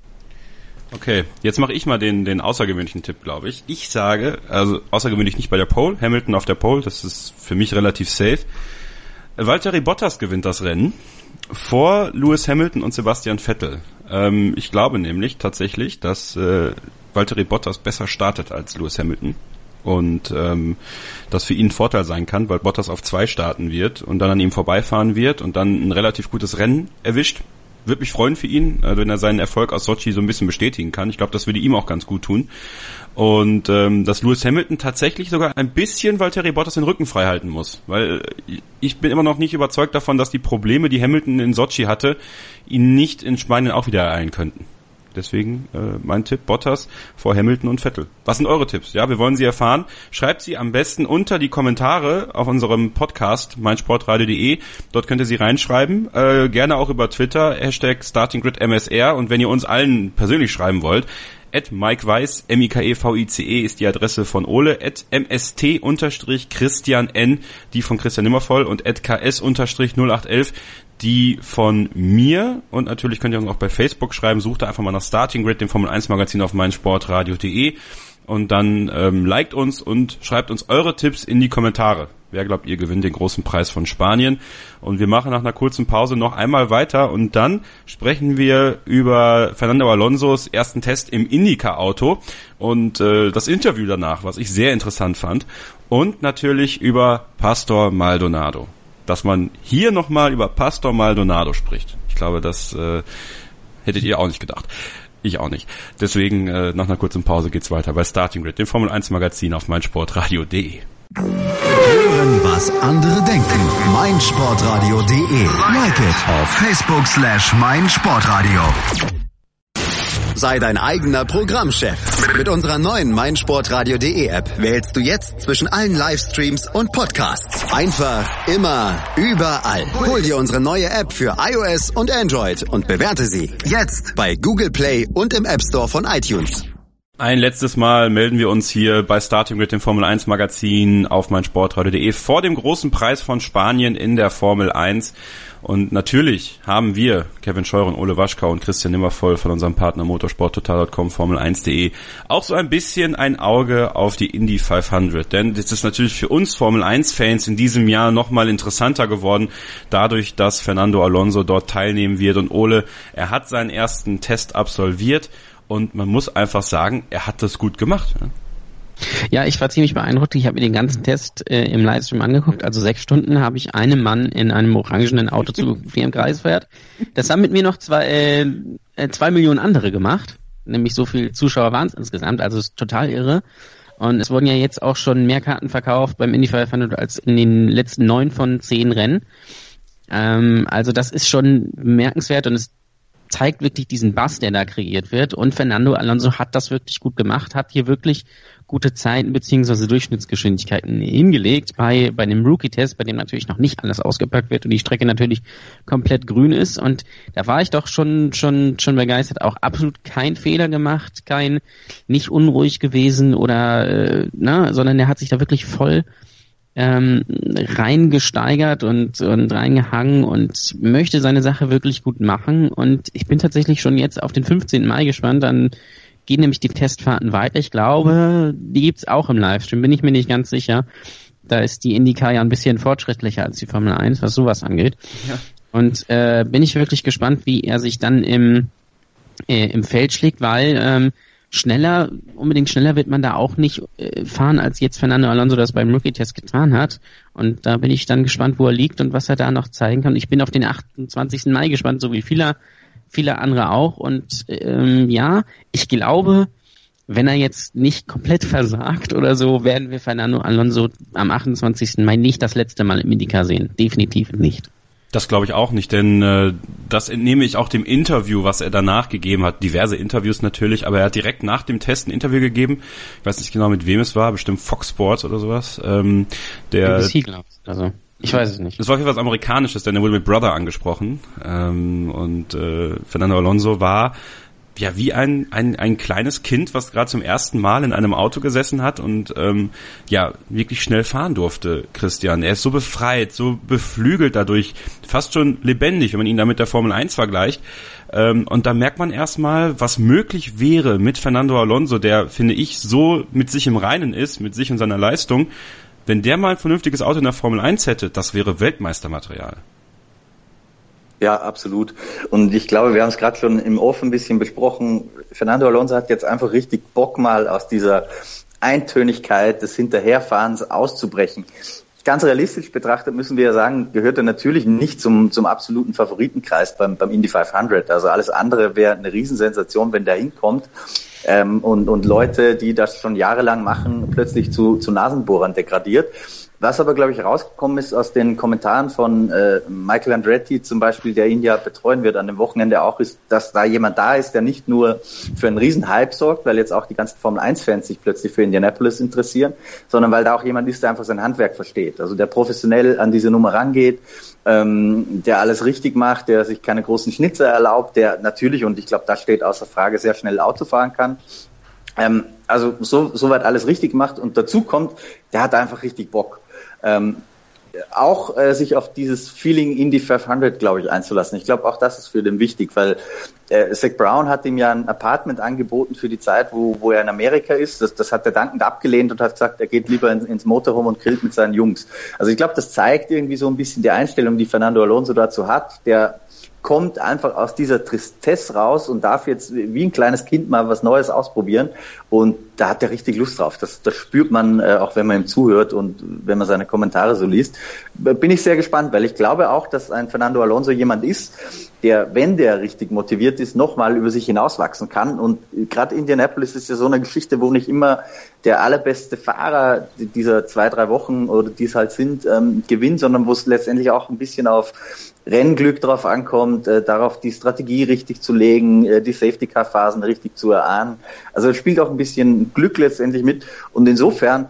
Okay, jetzt mache ich mal den den außergewöhnlichen Tipp, glaube ich. Ich sage, also außergewöhnlich nicht bei der Pole, Hamilton auf der Pole, das ist für mich relativ safe. Valtteri Bottas gewinnt das Rennen vor Lewis Hamilton und Sebastian Vettel. Ähm, ich glaube nämlich tatsächlich, dass äh, Valtteri Bottas besser startet als Lewis Hamilton. Und ähm, das für ihn ein Vorteil sein kann, weil Bottas auf zwei starten wird und dann an ihm vorbeifahren wird und dann ein relativ gutes Rennen erwischt. Würde mich freuen für ihn, wenn er seinen Erfolg aus Sochi so ein bisschen bestätigen kann. Ich glaube, das würde ihm auch ganz gut tun. Und ähm, dass Lewis Hamilton tatsächlich sogar ein bisschen Valtteri Bottas den Rücken frei halten muss. Weil ich bin immer noch nicht überzeugt davon, dass die Probleme, die Hamilton in Sochi hatte, ihn nicht in Spanien auch wieder ereilen könnten. Deswegen äh, mein Tipp, Bottas vor Hamilton und Vettel. Was sind eure Tipps? Ja, wir wollen sie erfahren. Schreibt sie am besten unter die Kommentare auf unserem Podcast meinsportradio punkt de. Dort könnt ihr sie reinschreiben. Äh, gerne auch über Twitter, Hashtag StartingGridMSR. Und wenn ihr uns allen persönlich schreiben wollt, at Mike Weiss, M I K E V I C E ist die Adresse von Ole, at M S T Christian N, die von Christian Nimmervoll und at K S null acht elf, die von mir. Und natürlich könnt ihr uns auch bei Facebook schreiben, sucht da einfach mal nach Starting Grid, dem Formel eins Magazin auf meinsportradio punkt de und dann ähm, liked uns und schreibt uns eure Tipps in die Kommentare. Wer glaubt, ihr gewinnt den großen Preis von Spanien? Und wir machen nach einer kurzen Pause noch einmal weiter und dann sprechen wir über Fernando Alonsos ersten Test im IndyCar-Auto und äh, das Interview danach, was ich sehr interessant fand. Und natürlich über Pastor Maldonado. Dass man hier nochmal über Pastor Maldonado spricht. Ich glaube, das äh, hättet ihr auch nicht gedacht. Ich auch nicht. Deswegen, äh, nach einer kurzen Pause geht's weiter bei Starting Grid, dem Formel eins Magazin auf meinsportradio punkt de. Hören, was andere denken. meinsportradio punkt de. Like it auf Facebook slash meinsportradio. Sei dein eigener Programmchef. Mit unserer neuen meinsportradio punkt de App wählst du jetzt zwischen allen Livestreams und Podcasts. Einfach, immer, überall. Hol dir unsere neue App für iOS und Android und bewerte sie jetzt bei Google Play und im App Store von iTunes. Ein letztes Mal melden wir uns hier bei Starting Grid, dem Formel eins Magazin auf meinsportradio punkt de vor dem großen Preis von Spanien in der Formel eins. Und natürlich haben wir, Kevin Scheuren, Ole Waschkau und Christian Nimmervoll von unserem Partner motorsporttotal punkt com, Formel eins punkt de, auch so ein bisschen ein Auge auf die Indy fünfhundert. Denn das ist natürlich für uns Formel eins Fans in diesem Jahr nochmal interessanter geworden, dadurch, dass Fernando Alonso dort teilnehmen wird. Und Ole, er hat seinen ersten Test absolviert und man muss einfach sagen, er hat das gut gemacht. Ne? Ja, ich war ziemlich beeindruckt. Ich habe mir den ganzen Test äh, im Livestream angeguckt. Also sechs Stunden habe ich einem Mann in einem orangenen Auto zu wie im Kreis fährt. Das haben mit mir noch zwei, äh, zwei Millionen andere gemacht. Nämlich so viele Zuschauer waren es insgesamt. Also es ist total irre. Und es wurden ja jetzt auch schon mehr Karten verkauft beim Indy fünfhundert als in den letzten neun von zehn Rennen. Ähm, also das ist schon bemerkenswert und es zeigt wirklich diesen Bass, der da kreiert wird. Und Fernando Alonso hat das wirklich gut gemacht, hat hier wirklich gute Zeiten bzw. Durchschnittsgeschwindigkeiten hingelegt bei bei dem Rookie-Test, bei dem natürlich noch nicht alles ausgepackt wird und die Strecke natürlich komplett grün ist. Und da war ich doch schon schon schon begeistert. Auch absolut kein Fehler gemacht, kein nicht unruhig gewesen oder äh, na, sondern er hat sich da wirklich voll ähm, reingesteigert und und reingehangen und möchte seine Sache wirklich gut machen. Und ich bin tatsächlich schon jetzt auf den fünfzehnten Mai gespannt. Dann gehen nämlich die Testfahrten weiter. Ich glaube, die gibt's auch im Livestream, bin ich mir nicht ganz sicher. Da ist die IndyCar ja ein bisschen fortschrittlicher als die Formel eins, was sowas angeht. Ja. Und äh, bin ich wirklich gespannt, wie er sich dann im äh, im Feld schlägt, weil ähm, schneller, unbedingt schneller wird man da auch nicht äh, fahren, als jetzt Fernando Alonso das beim Rookie-Test getan hat. Und da bin ich dann gespannt, wo er liegt und was er da noch zeigen kann. Ich bin auf den achtundzwanzigsten Mai gespannt, so wie viele viele andere auch. Und ähm, ja, ich glaube, wenn er jetzt nicht komplett versagt oder so, werden wir Fernando Alonso am achtundzwanzigsten Mai nicht das letzte Mal im IndyCar sehen. Definitiv nicht. Das glaube ich auch nicht, denn äh, das entnehme ich auch dem Interview, was er danach gegeben hat. Diverse Interviews natürlich, aber er hat direkt nach dem Test ein Interview gegeben. Ich weiß nicht genau, mit wem es war, bestimmt Fox Sports oder sowas. Ähm, der B B C, glaube ich. Also, ich weiß es nicht. Das war für was Amerikanisches, denn er wurde mit Brother angesprochen. Ähm, und äh, Fernando Alonso war ja wie ein ein ein kleines Kind, was gerade zum ersten Mal in einem Auto gesessen hat und ähm, ja wirklich schnell fahren durfte, Christian. Er ist so befreit, so beflügelt dadurch, fast schon lebendig, wenn man ihn da mit der Formel eins vergleicht. Ähm, und da merkt man erstmal, was möglich wäre mit Fernando Alonso, der, finde ich, so mit sich im Reinen ist, mit sich und seiner Leistung. Wenn der mal ein vernünftiges Auto in der Formel eins hätte, das wäre Weltmeistermaterial. Ja, absolut. Und ich glaube, wir haben es gerade schon im Off ein bisschen besprochen. Fernando Alonso hat jetzt einfach richtig Bock, mal aus dieser Eintönigkeit des Hinterherfahrens auszubrechen. Ganz realistisch betrachtet müssen wir ja sagen, gehört er natürlich nicht zum zum absoluten Favoritenkreis beim beim Indy fünfhundert. Also alles andere wäre eine Riesensensation, wenn der hinkommt. Ähm, und und Leute, die das schon jahrelang machen, plötzlich zu zu Nasenbohrern degradiert. Was aber, glaube ich, rausgekommen ist aus den Kommentaren von äh, Michael Andretti zum Beispiel, der ihn ja betreuen wird an dem Wochenende auch, ist, dass da jemand da ist, der nicht nur für einen Riesenhype sorgt, weil jetzt auch die ganzen Formel eins Fans sich plötzlich für Indianapolis interessieren, sondern weil da auch jemand ist, der einfach sein Handwerk versteht. Also der professionell an diese Nummer rangeht, ähm, der alles richtig macht, der sich keine großen Schnitzer erlaubt, der natürlich, und ich glaube, das steht außer Frage, sehr schnell Auto fahren kann. Ähm, also so soweit alles richtig macht. Und dazu kommt, der hat einfach richtig Bock. Ähm, auch äh, sich auf dieses Feeling Indy fünfhundert, glaube ich, einzulassen. Ich glaube, auch das ist für den wichtig, weil äh, Zach Brown hat ihm ja ein Apartment angeboten für die Zeit, wo, wo er in Amerika ist. Das, das hat er dankend abgelehnt und hat gesagt, er geht lieber in, ins Motorhome und grillt mit seinen Jungs. Also ich glaube, das zeigt irgendwie so ein bisschen die Einstellung, die Fernando Alonso dazu hat. Der kommt einfach aus dieser Tristesse raus und darf jetzt wie ein kleines Kind mal was Neues ausprobieren. Und da hat er richtig Lust drauf. Das, das spürt man, äh, auch wenn man ihm zuhört und wenn man seine Kommentare so liest. Bin ich sehr gespannt, weil ich glaube auch, dass ein Fernando Alonso jemand ist, der, wenn der richtig motiviert ist, nochmal über sich hinauswachsen kann. Und gerade Indianapolis ist ja so eine Geschichte, wo nicht immer der allerbeste Fahrer dieser zwei, drei Wochen oder die es halt sind, ähm, gewinnt, sondern wo es letztendlich auch ein bisschen auf Rennglück drauf ankommt, äh, darauf die Strategie richtig zu legen, äh, die Safety-Car-Phasen richtig zu erahnen. Also es spielt auch ein bisschen Glück letztendlich mit. Und insofern,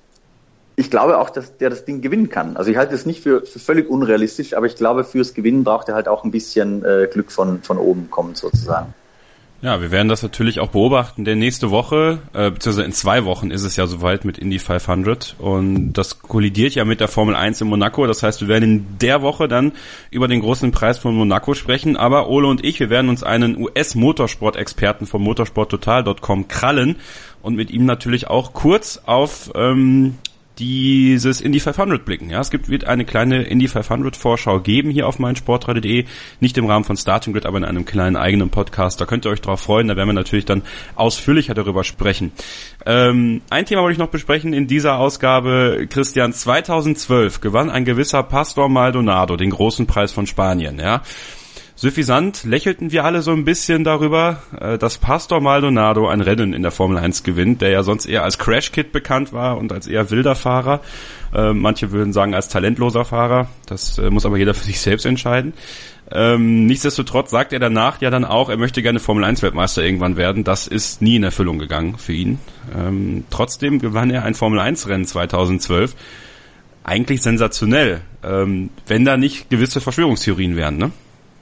ich glaube auch, dass der das Ding gewinnen kann. Also ich halte es nicht für, für völlig unrealistisch, aber ich glaube, fürs Gewinnen braucht er halt auch ein bisschen äh, Glück von, von oben kommen sozusagen. Ja, wir werden das natürlich auch beobachten, denn nächste Woche, äh, beziehungsweise in zwei Wochen ist es ja soweit mit Indy fünfhundert und das kollidiert ja mit der Formel eins in Monaco. Das heißt, wir werden in der Woche dann über den großen Preis von Monaco sprechen, aber Ole und ich, wir werden uns einen U S-Motorsport-Experten von motorsport total Punkt com krallen und mit ihm natürlich auch kurz auf ähm, dieses Indy fünfhundert blicken. Ja, es gibt, wird eine kleine Indy fünfhundert Vorschau geben hier auf meinsportradio punkt de, nicht im Rahmen von Starting Grid, aber in einem kleinen eigenen Podcast. Da könnt ihr euch drauf freuen, da werden wir natürlich dann ausführlicher darüber sprechen. Ähm, ein Thema wollte ich noch besprechen in dieser Ausgabe, Christian. zweitausendzwölf gewann ein gewisser Pastor Maldonado den großen Preis von Spanien, ja. Suffisant lächelten wir alle so ein bisschen darüber, dass Pastor Maldonado ein Rennen in der Formel eins gewinnt, der ja sonst eher als Crash-Kid bekannt war und als eher wilder Fahrer. Manche würden sagen als talentloser Fahrer. Das muss aber jeder für sich selbst entscheiden. Nichtsdestotrotz sagt er danach ja dann auch, er möchte gerne Formel eins Weltmeister irgendwann werden. Das ist nie in Erfüllung gegangen für ihn. Trotzdem gewann er ein Formel eins Rennen zweitausendzwölf. Eigentlich sensationell, wenn da nicht gewisse Verschwörungstheorien wären, ne?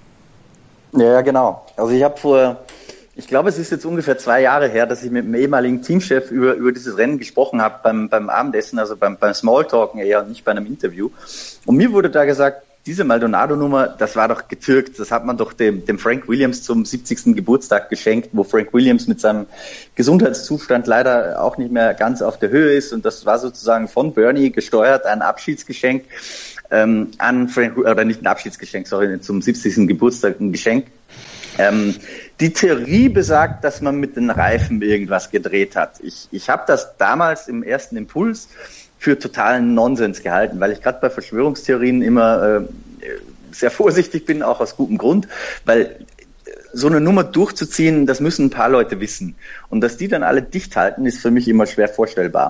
Ja, genau. Also ich habe vor, ich glaube, es ist jetzt ungefähr zwei Jahre her, dass ich mit dem ehemaligen Teamchef über über dieses Rennen gesprochen habe beim beim Abendessen, also beim beim Smalltalken eher, nicht bei einem Interview. Und mir wurde da gesagt, diese Maldonado-Nummer, das war doch getürkt, das hat man doch dem dem Frank Williams zum siebzigsten Geburtstag geschenkt, wo Frank Williams mit seinem Gesundheitszustand leider auch nicht mehr ganz auf der Höhe ist. Und das war sozusagen von Bernie gesteuert, ein Abschiedsgeschenk. Ähm, an Frank, oder nicht ein Abschiedsgeschenk, sorry, zum siebzigsten Geburtstag ein Geschenk. Ähm, die Theorie besagt, dass man mit den Reifen irgendwas gedreht hat. Ich, ich habe das damals im ersten Impuls für totalen Nonsens gehalten, weil ich gerade bei Verschwörungstheorien immer äh, sehr vorsichtig bin, auch aus gutem Grund, weil so eine Nummer durchzuziehen, das müssen ein paar Leute wissen. Und dass die dann alle dicht halten, ist für mich immer schwer vorstellbar.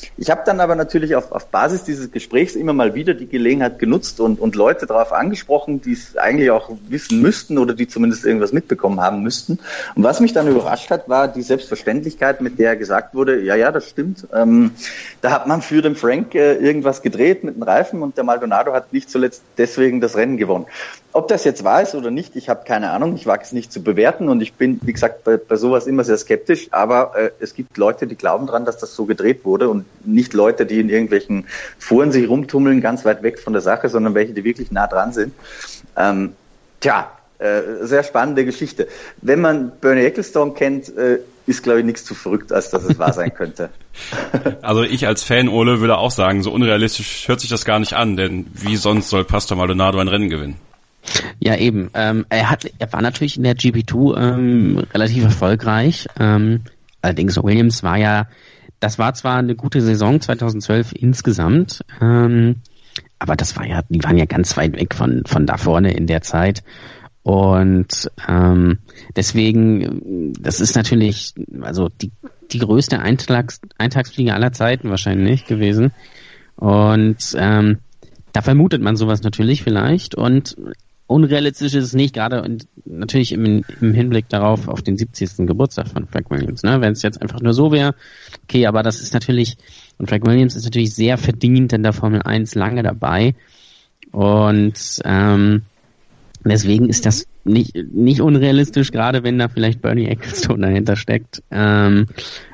Ich habe dann aber natürlich auf, auf Basis dieses Gesprächs immer mal wieder die Gelegenheit genutzt und, und Leute darauf angesprochen, die es eigentlich auch wissen müssten oder die zumindest irgendwas mitbekommen haben müssten. Und was mich dann überrascht hat, war die Selbstverständlichkeit, mit der gesagt wurde, ja, ja, das stimmt. Ähm, da hat man für den Frank äh, irgendwas gedreht mit den Reifen und der Maldonado hat nicht zuletzt deswegen das Rennen gewonnen. Ob das jetzt wahr ist oder nicht, ich habe keine Ahnung, ich wage es nicht zu bewerten und ich bin, wie gesagt, bei, bei sowas immer sehr skeptisch, aber äh, es gibt Leute, die glauben dran, dass das so gedreht wurde und nicht Leute, die in irgendwelchen Foren sich rumtummeln, ganz weit weg von der Sache, sondern welche, die wirklich nah dran sind. Ähm, tja, äh, sehr spannende Geschichte. Wenn man Bernie Ecclestone kennt, äh, ist, glaube ich, nichts zu verrückt, als dass es wahr sein könnte. Also ich als Fan, Ole, würde auch sagen, so unrealistisch hört sich das gar nicht an, denn wie sonst soll Pastor Maldonado ein Rennen gewinnen? Ja, eben. Ähm, er hat, er war natürlich in der G P zwei ähm, relativ erfolgreich. Ähm, allerdings Williams war ja, das war zwar eine gute Saison zweitausendzwölf insgesamt, ähm, aber das war ja, die waren ja ganz weit weg von von da vorne in der Zeit. Und ähm, deswegen, das ist natürlich, also die die größte Eintags, Eintagsfliege aller Zeiten wahrscheinlich gewesen. Und ähm, da vermutet man sowas natürlich vielleicht und unrealistisch ist es nicht, gerade und natürlich im, im Hinblick darauf auf den siebzigsten Geburtstag von Frank Williams. Ne? Wenn es jetzt einfach nur so wäre, okay, aber das ist natürlich, und Frank Williams ist natürlich sehr verdient in der Formel eins lange dabei und ähm, deswegen ist das nicht nicht unrealistisch, gerade wenn da vielleicht Bernie Ecclestone dahinter steckt. Ähm,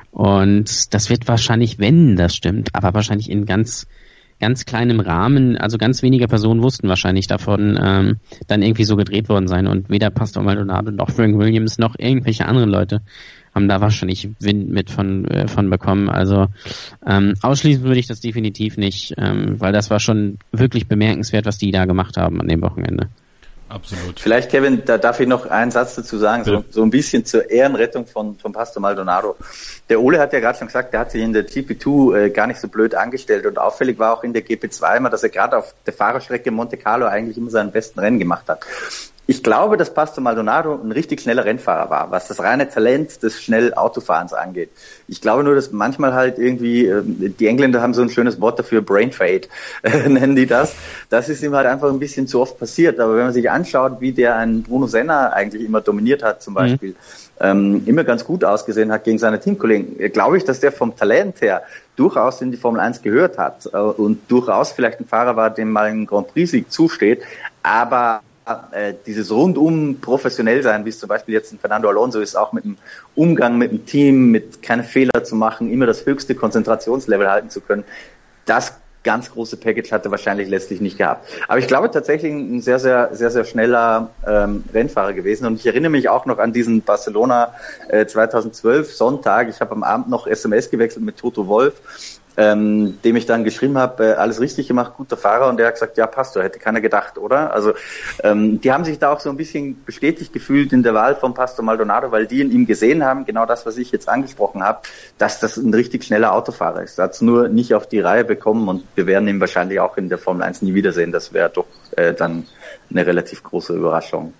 und das wird wahrscheinlich, wenn das stimmt, aber wahrscheinlich in ganz ganz kleinem Rahmen, also ganz wenige Personen wussten wahrscheinlich davon, ähm, dann irgendwie so gedreht worden sein und weder Pastor Maldonado noch Frank Williams noch irgendwelche anderen Leute haben da wahrscheinlich Wind mit von äh, von bekommen. Also ähm, ausschließen würde ich das definitiv nicht, ähm, weil das war schon wirklich bemerkenswert, was die da gemacht haben an dem Wochenende. Absolut. Vielleicht, Kevin, da darf ich noch einen Satz dazu sagen, so, so ein bisschen zur Ehrenrettung von, von Pastor Maldonado. Der Ole hat ja gerade schon gesagt, der hat sich in der G P zwei äh, gar nicht so blöd angestellt und auffällig war auch in der G P zwei immer, dass er gerade auf der Fahrerstrecke Monte Carlo eigentlich immer seinen besten Rennen gemacht hat. Ich glaube, dass Pastor Maldonado ein richtig schneller Rennfahrer war, was das reine Talent des schnell Autofahrens angeht. Ich glaube nur, dass manchmal halt irgendwie, äh, die Engländer haben so ein schönes Wort dafür, Brain Fade, äh, nennen die das. Das ist ihm halt einfach ein bisschen zu oft passiert. Aber wenn man sich anschaut, wie der einen Bruno Senna eigentlich immer dominiert hat zum Beispiel, mhm. ähm, immer ganz gut ausgesehen hat gegen seine Teamkollegen, äh, glaube ich, dass der vom Talent her durchaus in die Formel eins gehört hat äh, und durchaus vielleicht ein Fahrer war, dem mal ein Grand Prix-Sieg zusteht. Aber äh, dieses rundum professionell sein, wie es zum Beispiel jetzt in Fernando Alonso ist, auch mit dem Umgang mit dem Team, mit keine Fehler zu machen, immer das höchste Konzentrationslevel halten zu können, das ganz große Package hat er wahrscheinlich letztlich nicht gehabt. Aber ich glaube tatsächlich ein sehr, sehr, sehr, sehr schneller ähm, Rennfahrer gewesen. Und ich erinnere mich auch noch an diesen Barcelona äh, zweitausendzwölf Sonntag. Ich habe am Abend noch S M S gewechselt mit Toto Wolff, ähm, dem ich dann geschrieben habe, äh, alles richtig gemacht, guter Fahrer. Und der hat gesagt, ja, Pastor, hätte keiner gedacht, oder? Also ähm, die haben sich da auch so ein bisschen bestätigt gefühlt in der Wahl von Pastor Maldonado, weil die in ihm gesehen haben, genau das, was ich jetzt angesprochen habe, dass das ein richtig schneller Autofahrer ist. Er hat es nur nicht auf die Reihe bekommen und wir werden ihn wahrscheinlich auch in der Formel eins nie wiedersehen. Das wäre doch äh, dann eine relativ große Überraschung.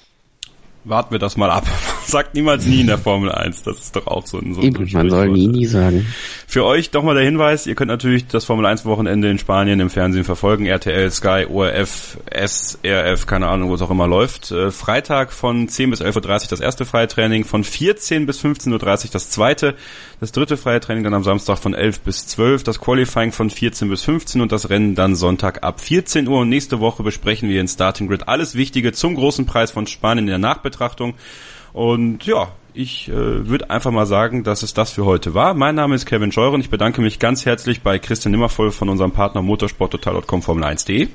Warten wir das mal ab. Sagt niemals nie in der Formel eins. Das ist doch auch so ein so ein Eben, man soll nie, nie sagen. Für euch doch mal der Hinweis, ihr könnt natürlich das Formel eins Wochenende in Spanien im Fernsehen verfolgen. R T L, Sky, O R F, S R F, keine Ahnung, wo es auch immer läuft. Äh, Freitag von zehn bis elf Uhr dreißig das erste freie Training, von vierzehn bis fünfzehn Uhr dreißig das zweite. Das dritte freie Training dann am Samstag von elf bis zwölf, das Qualifying von vierzehn bis fünfzehn und das Rennen dann Sonntag ab vierzehn Uhr. Und nächste Woche besprechen wir in Starting Grid alles Wichtige zum großen Preis von Spanien in der Nachbetrachtung. Und ja, ich äh, würde einfach mal sagen, dass es das für heute war. Mein Name ist Kevin Scheuren. Ich bedanke mich ganz herzlich bei Christian Nimmervoll von unserem Partner motorsporttotal punkt com Formel eins punkt de.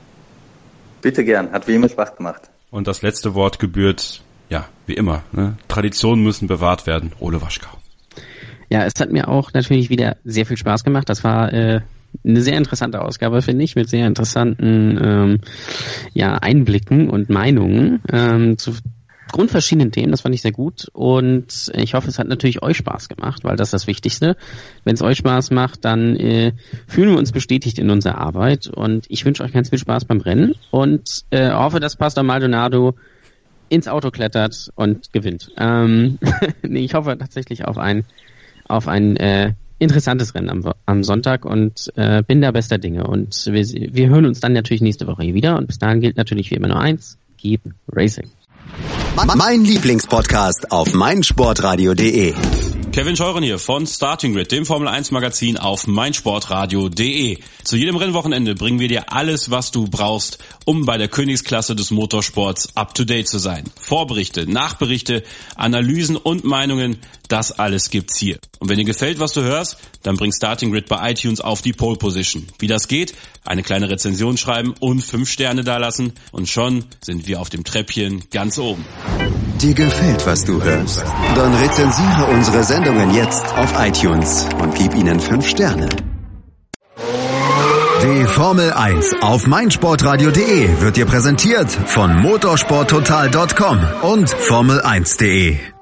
Bitte gern, hat wie immer Spaß gemacht. Und das letzte Wort gebührt, ja, wie immer, ne? Traditionen müssen bewahrt werden. Ole Waschkau. Ja, es hat mir auch natürlich wieder sehr viel Spaß gemacht. Das war äh, eine sehr interessante Ausgabe, finde ich, mit sehr interessanten ähm, ja, Einblicken und Meinungen ähm, zu grundverschiedenen Themen. Das fand ich sehr gut und ich hoffe, es hat natürlich euch Spaß gemacht, weil das ist das Wichtigste. Wenn es euch Spaß macht, dann äh, fühlen wir uns bestätigt in unserer Arbeit und ich wünsche euch ganz viel Spaß beim Rennen und äh, hoffe, dass Pastor Maldonado ins Auto klettert und gewinnt. Ähm, nee, ich hoffe tatsächlich auf ein auf ein äh, interessantes Rennen am, am Sonntag und äh, bin da bester Dinge. Und wir, wir hören uns dann natürlich nächste Woche hier wieder. Und bis dahin gilt natürlich wie immer nur eins, keep racing. Mein Lieblingspodcast auf meinsportradio punkt de. Kevin Scheuren hier von Starting Grid, dem Formel eins Magazin auf meinsportradio punkt de. Zu jedem Rennwochenende bringen wir dir alles, was du brauchst, um bei der Königsklasse des Motorsports up to date zu sein. Vorberichte, Nachberichte, Analysen und Meinungen, das alles gibt's hier. Und wenn dir gefällt, was du hörst, dann bring Starting Grid bei iTunes auf die Pole Position. Wie das geht? Eine kleine Rezension schreiben und fünf Sterne dalassen und schon sind wir auf dem Treppchen ganz oben. Dir gefällt, was du hörst? Dann rezensiere unsere Sendungen jetzt auf iTunes und gib ihnen fünf Sterne. Die Formel eins auf meinsportradio punkt de wird dir präsentiert von motorsporttotal punkt com und formel eins punkt de.